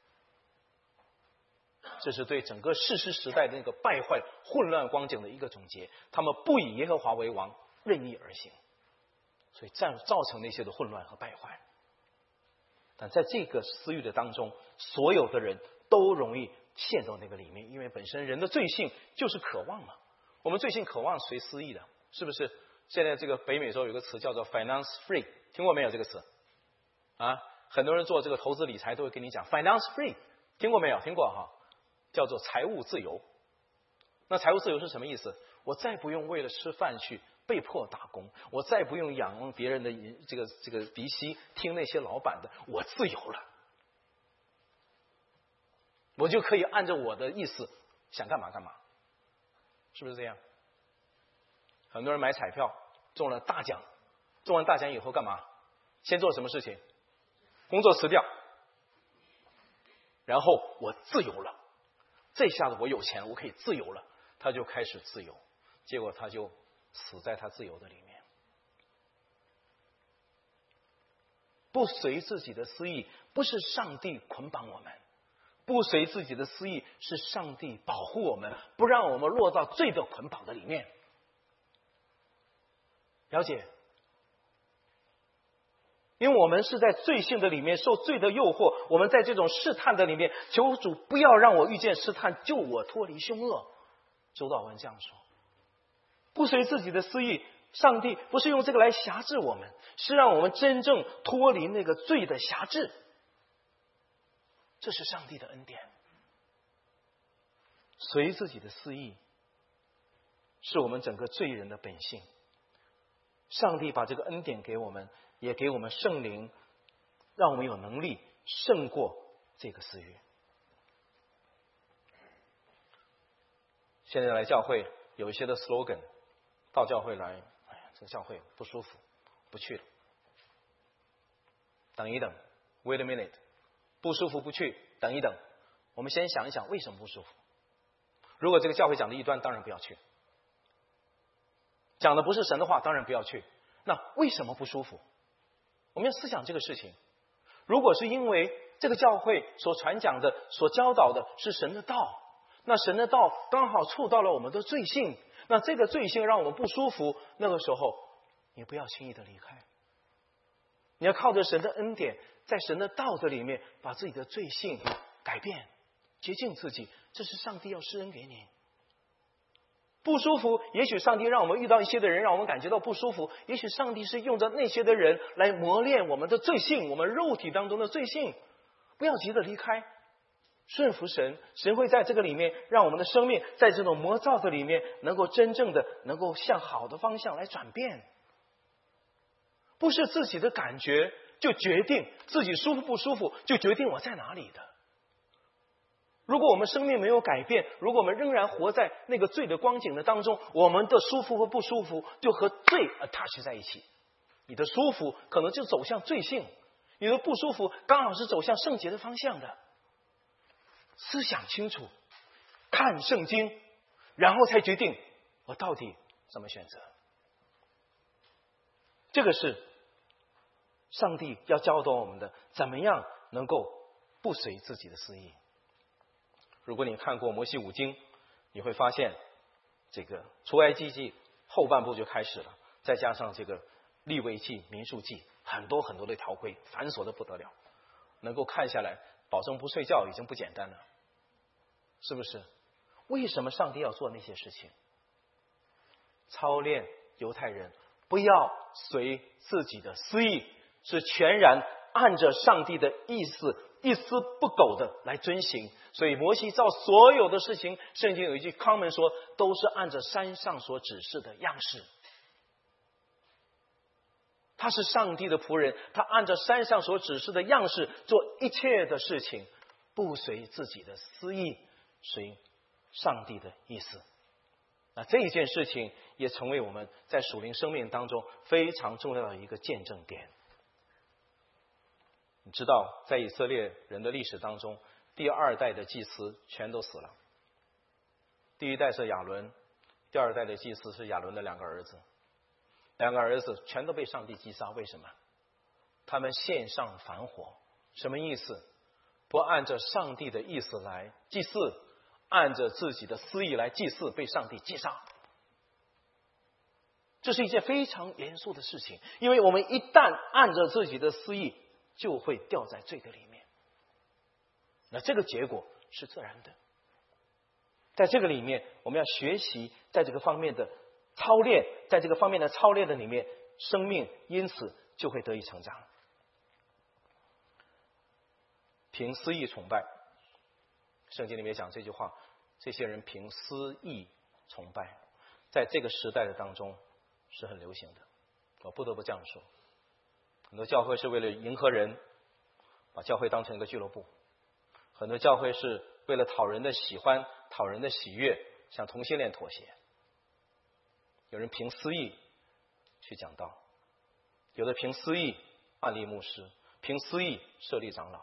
这是对整个士师时代的那个败坏混乱光景的一个总结。他们不以耶和华为王，任意而行，所以造造成那些的混乱和败坏。但在这个私欲的当中，所有的人都容易陷到那个里面，因为本身人的罪性就是渴望嘛。我们罪性渴望随私意的，是不是？现在这个北美洲有个词叫做 finance free， 听过没有这个词？啊，很多人做这个投资理财都会跟你讲 finance free， 听过没有？听过哈，叫做财务自由。那财务自由是什么意思？我再不用为了吃饭去被迫打工，我再不用仰望别人的这个这个鼻息，听那些老板的，我自由了，我就可以按照我的意思想干嘛干嘛，是不是这样？很多人买彩票中了大奖，中完大奖以后干嘛？先做什么事情？工作辞掉，然后我自由了，这下子我有钱了，我可以自由了，他就开始自由，结果他就死在他自由的里面。不随自己的私意，不是上帝捆绑我们，不随自己的私意是上帝保护我们，不让我们落到罪的捆绑的里面。了解？因为我们是在罪性的里面受罪的诱惑，我们在这种试探的里面，求主不要让我遇见试探，救我脱离凶恶。周祷文这样说。 不随自己的私意。上帝不是用这个来辖制我们，是让我们真正脱离那个罪的辖制。这是上帝的恩典。随自己的私意，是我们整个罪人的本性。上帝把这个恩典给我们，也给我们圣灵，让我们有能力胜过这个私欲。现在来教会有一些的 slogan， 到教会来，哎呀，这个教会不舒服，不去了。等一等 ，wait a minute， 不舒服不去，等一等。我们先想一想为什么不舒服。如果这个教会讲的异端，当然不要去。讲的不是神的话，当然不要去。那为什么不舒服？我们要思想这个事情。如果是因为这个教会所传讲的、所教导的是神的道，那神的道刚好触到了我们的罪性，那这个罪性让我们不舒服，那个时候你不要轻易的离开。你要靠着神的恩典，在神的道的里面，把自己的罪性改变、洁净自己，这是上帝要施恩给你。不舒服，也许上帝让我们遇到一些的人，让我们感觉到不舒服。也许上帝是用着那些的人来磨练我们的罪性，我们肉体当中的罪性。不要急着离开，顺服神，神会在这个里面让我们的生命在这种魔造的里面，能够真正的能够向好的方向来转变。不是自己的感觉就决定自己舒服不舒服，就决定我在哪里的。如果我们生命没有改变，如果我们仍然活在那个罪的光景的当中，我们的舒服和不舒服就和罪 attach 在一起。你的舒服可能就走向罪性，你的不舒服刚好是走向圣洁的方向的。思想清楚，看圣经，然后才决定我到底怎么选择。这个是上帝要教导我们的，怎么样能够不随自己的私意。如果你看过摩西五经，你会发现这个出埃及记后半部就开始了，再加上这个利未记、民数记，很多很多的条规，繁琐的不得了。能够看下来，保证不睡觉已经不简单了，是不是？为什么上帝要做那些事情？操练犹太人不要随自己的私意，是全然按着上帝的意思，一丝不苟的来遵行。所以摩西照所有的事情，圣经有一句 common 说，都是按着山上所指示的样式。他是上帝的仆人，他按照山上所指示的样式做一切的事情，不随自己的私意，随上帝的意思。那这一件事情也成为我们在属灵生命当中非常重要的一个见证点。你知道，在以色列人的历史当中，第二代的祭司全都死了。第一代是亚伦，第二代的祭司是亚伦的两个儿子，两个儿子全都被上帝击杀。为什么？他们献上反火，什么意思？不按照上帝的意思来祭祀，按着自己的私意来祭祀，被上帝击杀。这是一件非常严肃的事情，因为我们一旦按着自己的私意，就会掉在罪的里面。那这个结果是自然的。在这个里面，我们要学习在这个方面的操练，在这个方面的操练的里面，生命因此就会得以成长。凭私意崇拜，圣经里面讲这句话，这些人凭私意崇拜，在这个时代的当中是很流行的。我不得不这样说，很多教会是为了迎合人，把教会当成一个俱乐部；很多教会是为了讨人的喜欢、讨人的喜悦，向同性恋妥协。有人凭私意去讲道，有的凭私意安立牧师，凭私意设立长老。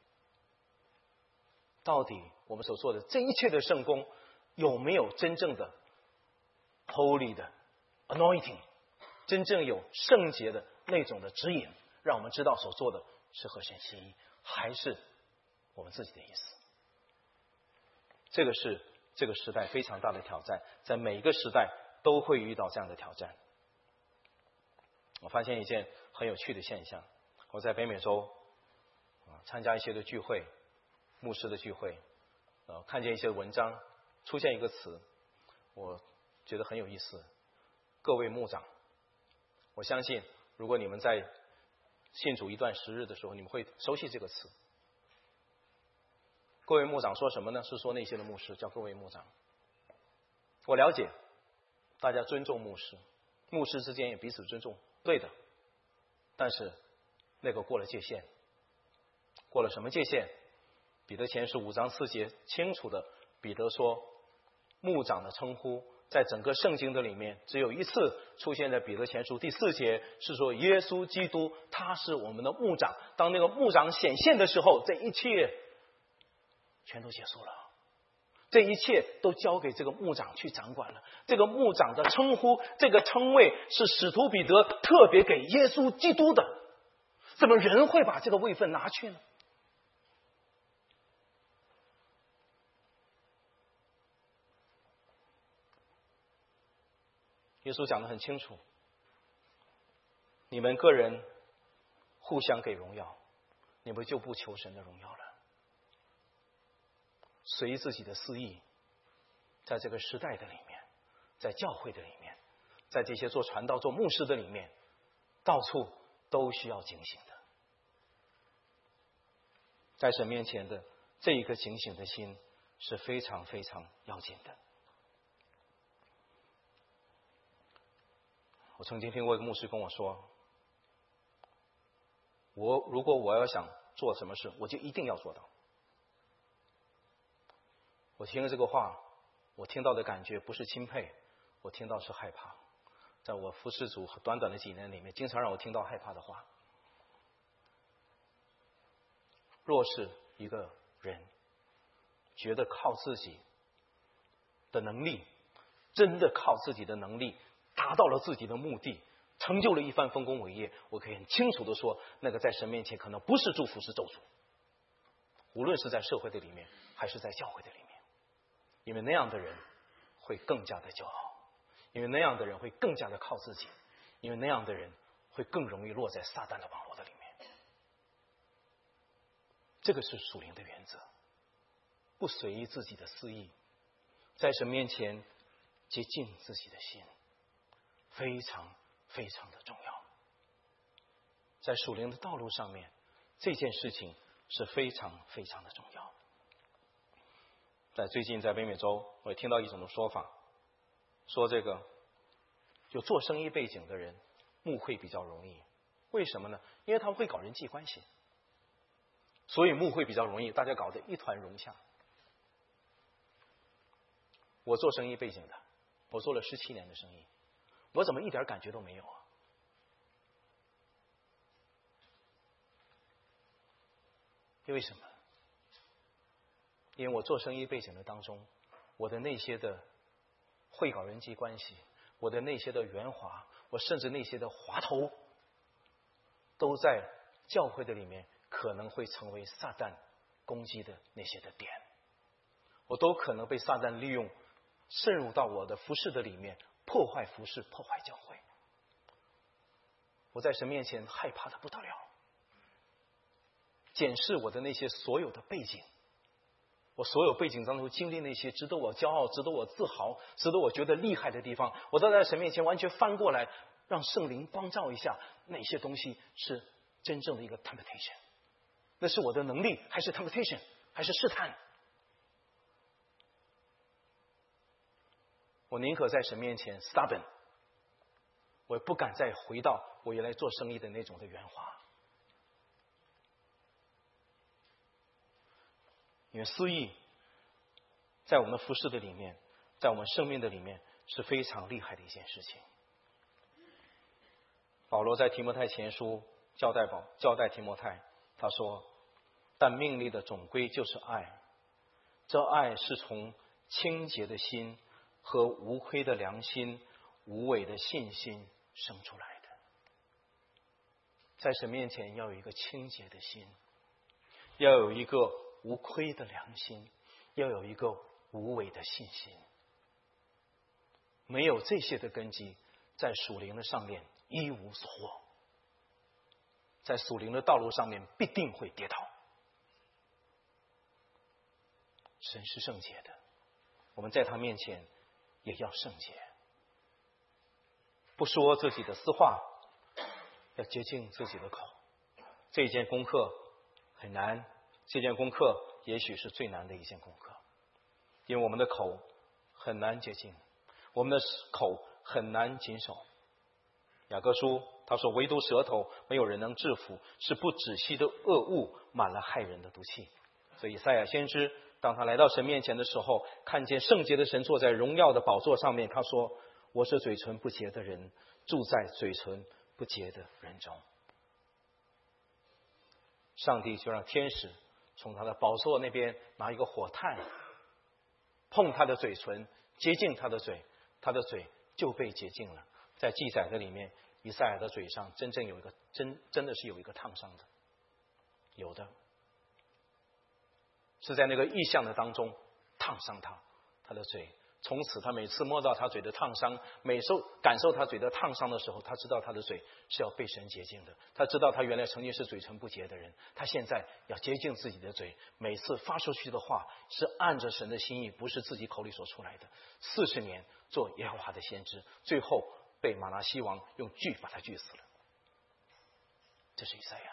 到底我们所做的这一切的圣工，有没有真正的 holy 的 anointing， 真正有圣洁的那种的指引，让我们知道所做的是合神心意，还是我们自己的意思？这个是这个时代非常大的挑战，在每一个时代都会遇到这样的挑战。我发现一件很有趣的现象，我在北美洲参加一些的聚会，牧师的聚会，呃，看见一些文章出现一个词，我觉得很有意思。 各位牧长，我相信如果你们在信主一段时日的时候，你们会熟悉这个词。各位牧长说什么呢？是说那些的牧师，叫各位牧长。我了解，大家尊重牧师，牧师之间也彼此尊重，对的。但是那个过了界限，过了什么界限？彼得前书五章四节清楚的，彼得说，牧长的称呼在整个圣经的里面只有一次出现在彼得前书第四节，是说耶稣基督他是我们的牧长。当那个牧长显现的时候，这一切全都结束了，这一切都交给这个牧长去掌管了。这个牧长的称呼，这个称谓是使徒彼得特别给耶稣基督的，怎么人会把这个位分拿去呢？耶稣讲得很清楚，你们个人互相给荣耀，你们就不求神的荣耀了，随自己的私意。在这个时代的里面，在教会的里面，在这些做传道做牧师的里面，到处都需要警醒的。在神面前的这一个警醒的心是非常非常要紧的。我曾经听过一个牧师跟我说，我如果我要想做什么事，我就一定要做到。我听了这个话，我听到的感觉不是钦佩，我听到是害怕。在我服侍主短短的几年里面，经常让我听到害怕的话。若是一个人觉得靠自己的能力，真的靠自己的能力达到了自己的目的，成就了一番丰功伟业，我可以很清楚的说，那个在神面前可能不是祝福，是咒诅。无论是在社会的里面，还是在教会的里面，因为那样的人会更加的骄傲，因为那样的人会更加的靠自己，因为那样的人会更容易落在撒旦的网络的里面。这个是属灵的原则，不随意自己的私意，在神面前洁净自己的心，非常非常的重要。在属灵的道路上面，这件事情是非常非常的重要。在最近在北美洲，我也听到一种说法，说这个有做生意背景的人牧会比较容易。为什么呢？因为他们会搞人际关系，所以牧会比较容易，大家搞得一团融洽。我做生意背景的，我做了十七年的生意，我怎么一点感觉都没有啊？因为什么？因为我做生意背景的当中，我的那些的会搞人际关系，我的那些的圆滑，我甚至那些的滑头，都在教会的里面可能会成为撒旦攻击的那些的点，我都可能被撒旦利用，渗入到我的服事的里面，破坏服事，破坏教会。我在神面前害怕的不得了，检视我的那些所有的背景，我所有背景当中经历那些值得我骄傲、值得我自豪、值得我觉得厉害的地方，我都在神面前完全翻过来，让圣灵光照一下，哪些东西是真正的一个 temptation， 那是我的能力，还是 temptation， 还是试探？我宁可在神面前 stubborn， 我也不敢再回到我原来做生意的那种的圆滑。因为私意在我们服事的里面，在我们生命的里面是非常厉害的一件事情。保罗在提摩太前书交代保交代提摩太，他说：但命令的总归就是爱，这爱是从清洁的心和无亏的良心、无伪的信心生出来的。在神面前要有一个清洁的心，要有一个无亏的良心，要有一个无伪的信心。没有这些的根基，在属灵的上面一无所获，在属灵的道路上面必定会跌倒。神是圣洁的，我们在他面前也要圣洁。 不说自己的私话，要洁净自己的口。这件功课很难，这件功课也许是最难的一件功课，因为我们的口很难洁净，我们的口很难谨守。雅各书他说，唯独舌头没有人能制服，是不止息的恶物，满了害人的毒气。所以以赛亚先知当他来到神面前的时候，看见圣洁的神坐在荣耀的宝座上面，他说，我是嘴唇不洁的人，住在嘴唇不洁的人中。上帝就让天使从他的宝座那边拿一个火炭碰他的嘴唇，洁净他的嘴，他的嘴就被洁净了。在记载的里面，以赛亚的嘴上真正有一个真真的是有一个烫伤的，有的是在那个异象的当中烫伤他，他的嘴。从此他每次摸到他嘴的烫伤，每受感受他嘴的烫伤的时候，他知道他的嘴是要被神洁净的。他知道他原来曾经是嘴唇不洁的人，他现在要洁净自己的嘴，每次发出去的话是按着神的心意，不是自己口里所出来的。四十年做耶和华的先知，最后被马拿西王用锯把他锯死了。这是以赛亚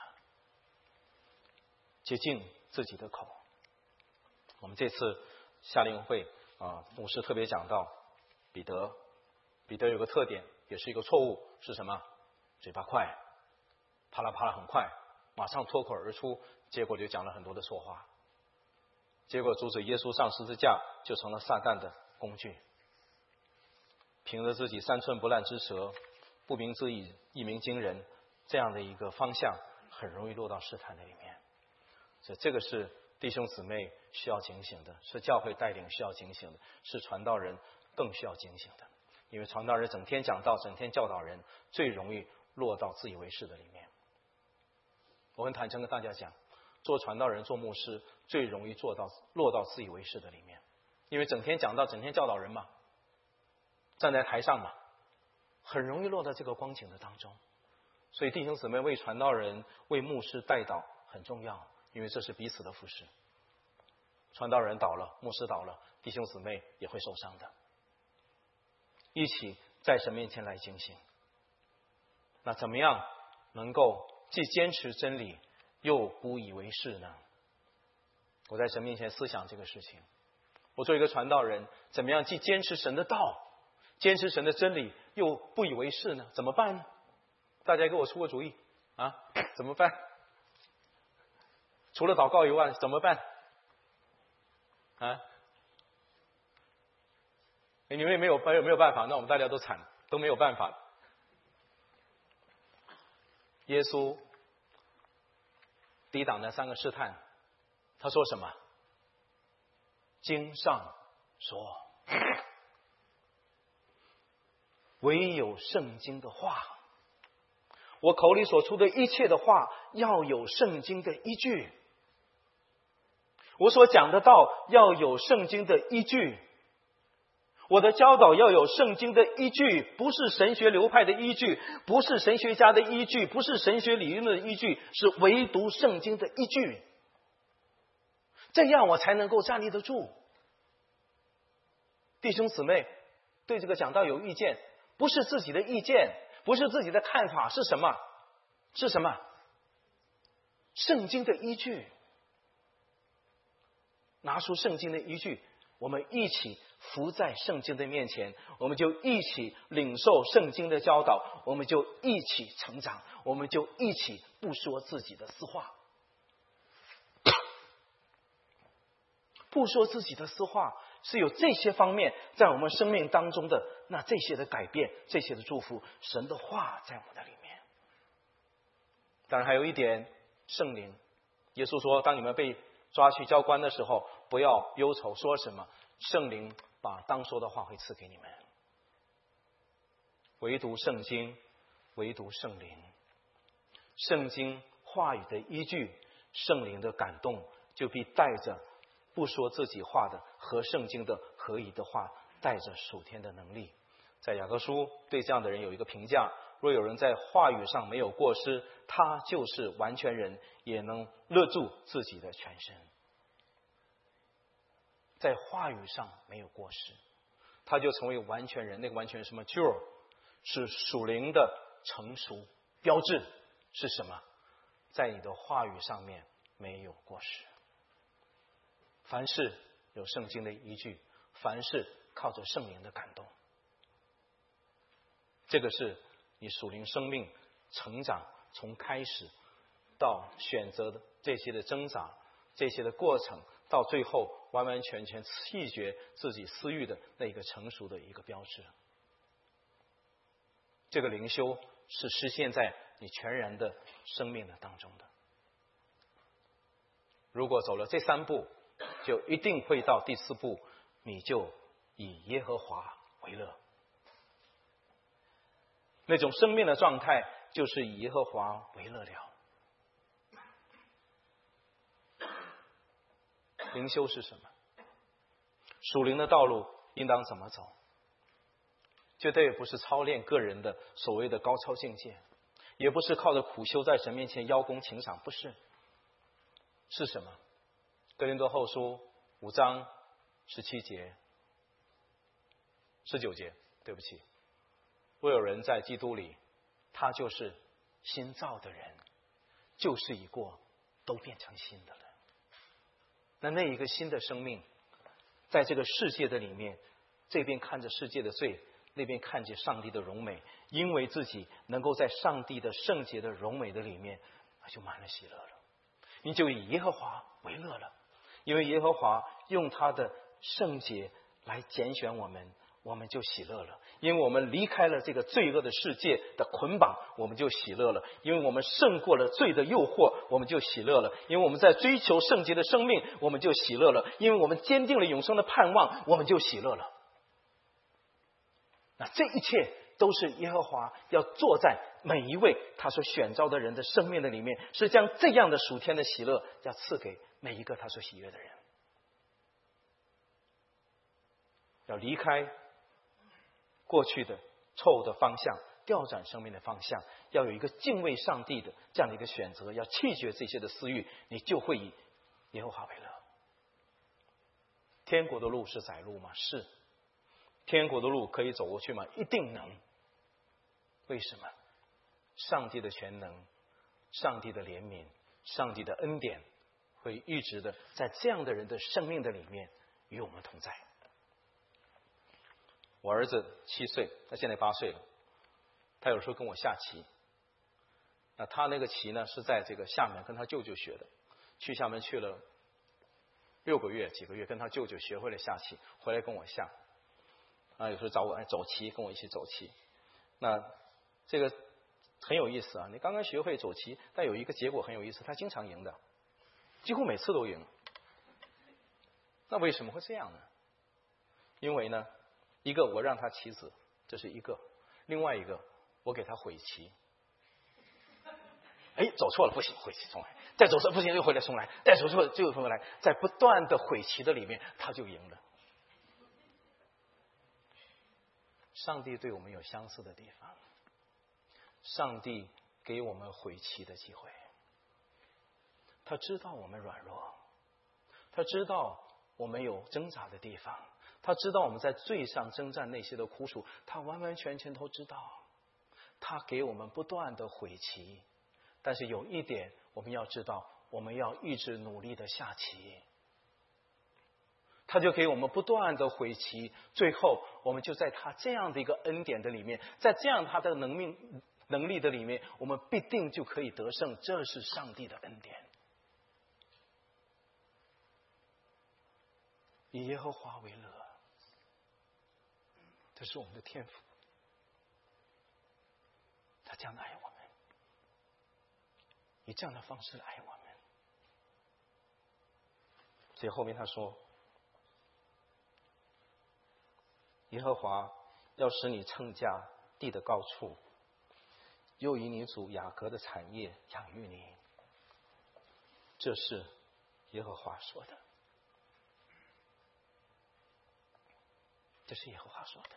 洁净自己的口。我们这次夏令会啊，牧师特别讲到彼得，彼得有个特点，也是一个错误，是什么？嘴巴快，啪啦啪啦很快，马上脱口而出，结果就讲了很多的错话，结果阻止耶稣上十字架，就成了撒旦的工具。凭着自己三寸不烂之舌，不鸣自已，一鸣惊人，这样的一个方向，很容易落到试探的里面。所以这个是弟兄姊妹需要警醒的，是教会带领需要警醒的，是传道人更需要警醒的。因为传道人整天讲道，整天教导人，最容易落到自以为是的里面。我很坦诚跟大家讲，做传道人做牧师最容易做到落到自以为是的里面。因为整天讲道，整天教导人嘛，站在台上嘛，很容易落到这个光景的当中。所以弟兄姊妹为传道人为牧师代祷很重要，因为这是彼此的服事。传道人倒了，牧师倒了，弟兄姊妹也会受伤的。一起在神面前来警醒。那怎么样能够既坚持真理又不以为是呢？我在神面前思想这个事情。我做一个传道人，怎么样既坚持神的道，坚持神的真理又不以为是呢？怎么办呢？大家给我出个主意啊！怎么办？除了祷告以外怎么办啊？你们也没有没有没有办法，那我们大家都惨，都没有办法。耶稣抵挡那三个试探，他说什么？经上说，唯有圣经的话，我口里所出的一切的话要有圣经的依据，我所讲的道要有圣经的依据，我的教导要有圣经的依据，不是神学流派的依据，不是神学家的依据，不是神学理论的依据，是唯独圣经的依据。这样我才能够站立得住。弟兄姊妹对这个讲道有意见，不是自己的意见，不是自己的看法，是什么？是什么？圣经的依据。拿出圣经的依据，我们一起伏在圣经的面前，我们就一起领受圣经的教导，我们就一起成长，我们就一起不说自己的私话。不说自己的私话，是有这些方面在我们生命当中的那这些的改变，这些的祝福，神的话在我们的里面。当然还有一点，圣灵。耶稣说，当你们被抓去交官的时候，不要忧愁说什么，圣灵把当说的话会赐给你们。唯独圣经，唯独圣灵，圣经话语的依据，圣灵的感动，就必带着不说自己话的和圣经的合一的话，带着属天的能力。在雅各书对这样的人有一个评价，若有人在话语上没有过失，他就是完全人，也能勒住自己的全身。在话语上没有过失，他就成为完全人。那个完全人是 mature， 是属灵的成熟标志是什么？在你的话语上面没有过失。凡事有圣经的依据，凡事靠着圣灵的感动。这个是你属灵生命成长从开始到选择的这些的挣扎，这些的过程，到最后完完全全弃绝自己私欲的那个成熟的一个标志。这个灵修是实现在你全然的生命的当中的。如果走了这三步，就一定会到第四步，你就以耶和华为乐。那种生命的状态就是以耶和华为乐了。灵修是什么？属灵的道路应当怎么走？绝对不是操练个人的所谓的高超境界，也不是靠着苦修在神面前邀功请赏，不是。是什么？哥林多后书五章十七节、十九节，对不起。若有人在基督里，他就是新造的人，旧事已过，都变成新的了。那那一个新的生命，在这个世界的里面，这边看着世界的罪，那边看见上帝的荣美，因为自己能够在上帝的圣洁的荣美的里面，就满了喜乐了。你就以耶和华为乐了，因为耶和华用他的圣洁来拣选我们，我们就喜乐了。因为我们离开了这个罪恶的世界的捆绑，我们就喜乐了。因为我们胜过了罪的诱惑，我们就喜乐了。因为我们在追求圣洁的生命，我们就喜乐了。因为我们坚定了永生的盼望，我们就喜乐了。那这一切都是耶和华要坐在每一位他所选召的人的生命的里面，是将这样的属天的喜乐要赐给每一个他所喜悦的人。要离开过去的错误的方向，调转生命的方向，要有一个敬畏上帝的这样的一个选择，要弃绝这些的私欲，你就会以耶和华为乐。天国的路是窄路吗？是。天国的路可以走过去吗？一定能。为什么？上帝的全能，上帝的怜悯，上帝的恩典，会一直的在这样的人的生命的里面与我们同在。我儿子七岁，他现在八岁了。他有时候跟我下棋。那他那个棋呢，是在这个厦门跟他舅舅学的。去厦门去了六个月、几个月，跟他舅舅学会了下棋，回来跟我下。啊，有时候找我哎走棋，跟我一起走棋。那这个很有意思啊！你刚刚学会走棋，但有一个结果很有意思，他经常赢的，几乎每次都赢。那为什么会这样呢？因为呢，一个我让他棋子，这是一个；另外一个我给他悔棋。哎，走错了不行，悔棋重来；再走错不行又回来重来；再走错就回来，在不断的悔棋的里面，他就赢了。上帝对我们有相似的地方，上帝给我们悔棋的机会。他知道我们软弱，他知道我们有挣扎的地方，他知道我们在罪上征战那些的苦楚，他完完全全都知道。他给我们不断的悔棋，但是有一点我们要知道，我们要一直努力的下棋。他就给我们不断的悔棋，最后我们就在他这样的一个恩典的里面，在这样他的能力能力的里面，我们必定就可以得胜。这是上帝的恩典。以耶和华为乐，这是我们的天父，他这样的爱我们，以这样的方式爱我们。所以后面他说，耶和华要使你乘驾地的高处，又以你主雅各的产业养育你。这是耶和华说的，这是耶和华说的。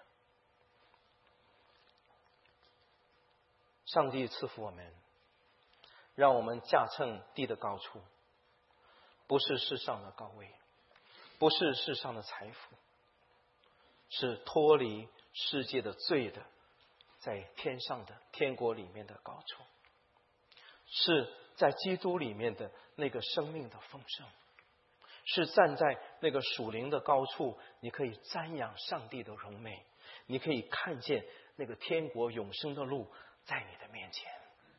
上帝赐福我们，让我们驾乘地的高处，不是世上的高位，不是世上的财富，是脱离世界的罪的在天上的天国里面的高处，是在基督里面的那个生命的丰盛，是站在那个属灵的高处，你可以瞻仰上帝的荣美，你可以看见那个天国永生的路在你的面前。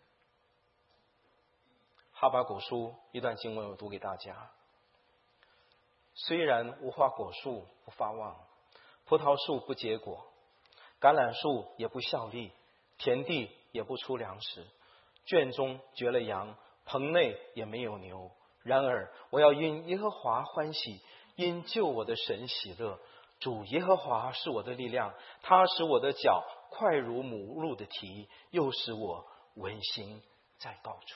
哈巴谷书一段经文我读给大家：虽然无花果树不发旺，葡萄树不结果，橄榄树也不效力，田地也不出粮食，圈中绝了羊，棚内也没有牛。然而我要因耶和华欢喜，因救我的神喜乐。主耶和华是我的力量，他使我的脚快如母鹿的蹄，又使我稳行在高处。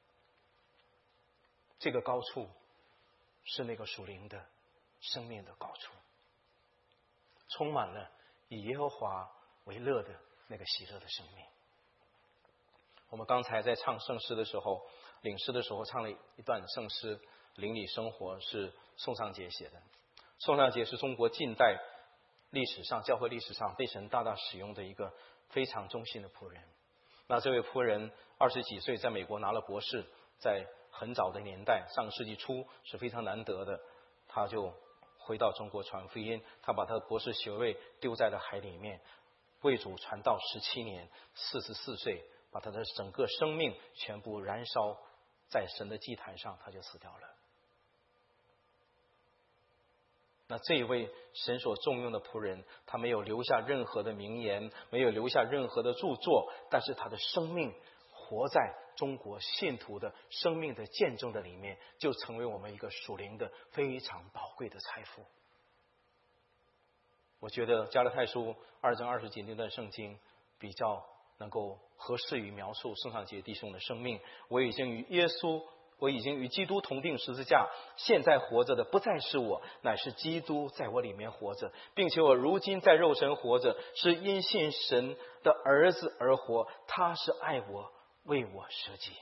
这个高处是那个属灵的生命的高处，充满了以耶和华为乐的那个喜乐的生命。我们刚才在唱圣诗的时候，领诗的时候唱了一段圣诗《邻里生活》，是宋尚杰写的。宋尚杰是中国近代历史上教会历史上被神大大使用的一个非常忠心的仆人。那这位仆人二十几岁在美国拿了博士，在很早的年代，上个世纪初是非常难得的，他就回到中国传福音，他把他的博士学位丢在了海里面，为主传道十七年，四十四岁把他的整个生命全部燃烧在神的祭坛上，他就死掉了。那这一位神所重用的仆人，他没有留下任何的名言，没有留下任何的著作，但是他的生命活在中国信徒的生命的见证的里面，就成为我们一个属灵的非常宝贵的财富。我觉得加拉太书二章二十节那段圣经比较能够合适于描述圣上节弟兄的生命。我已经与耶稣我已经与基督同定十字架，现在活着的不再是我，乃是基督在我里面活着，并且我如今在肉身活着，是因信神的儿子而活，他是爱我，为我舍己。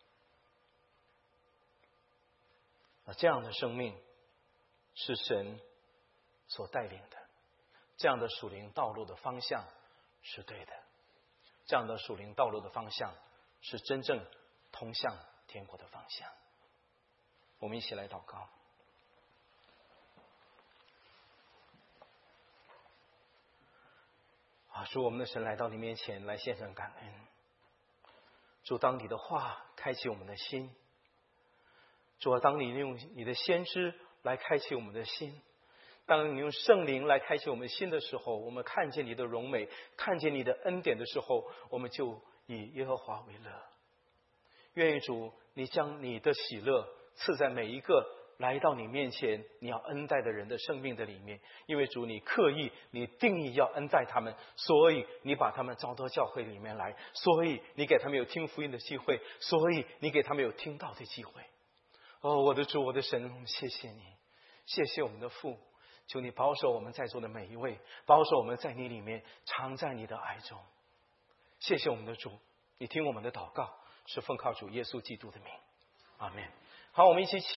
这样的生命是神所带领的，这样的属灵道路的方向是对的，这样的属灵道路的方向是真正通向天国的方向。我们一起来祷告。啊，主，我们的神来到你面前来献上感恩。主，当你的话开启我们的心，主啊，当你用你的先知来开启我们的心，当你用圣灵来开启我们心的时候，我们看见你的荣美，看见你的恩典的时候，我们就以耶和华为乐。愿意主，你将你的喜乐赐在每一个来到你面前你要恩待的人的生命的里面，因为主你刻意你定义要恩待他们，所以你把他们招到教会里面来，所以你给他们有听福音的机会，所以你给他们有听到的机会。哦，我的主，我的神，谢谢你，谢谢我们的父，求你保守我们在座的每一位，保守我们在你里面常在你的爱中。谢谢我们的主，你听我们的祷告是奉靠主耶稣基督的名，阿们。好，我们一起起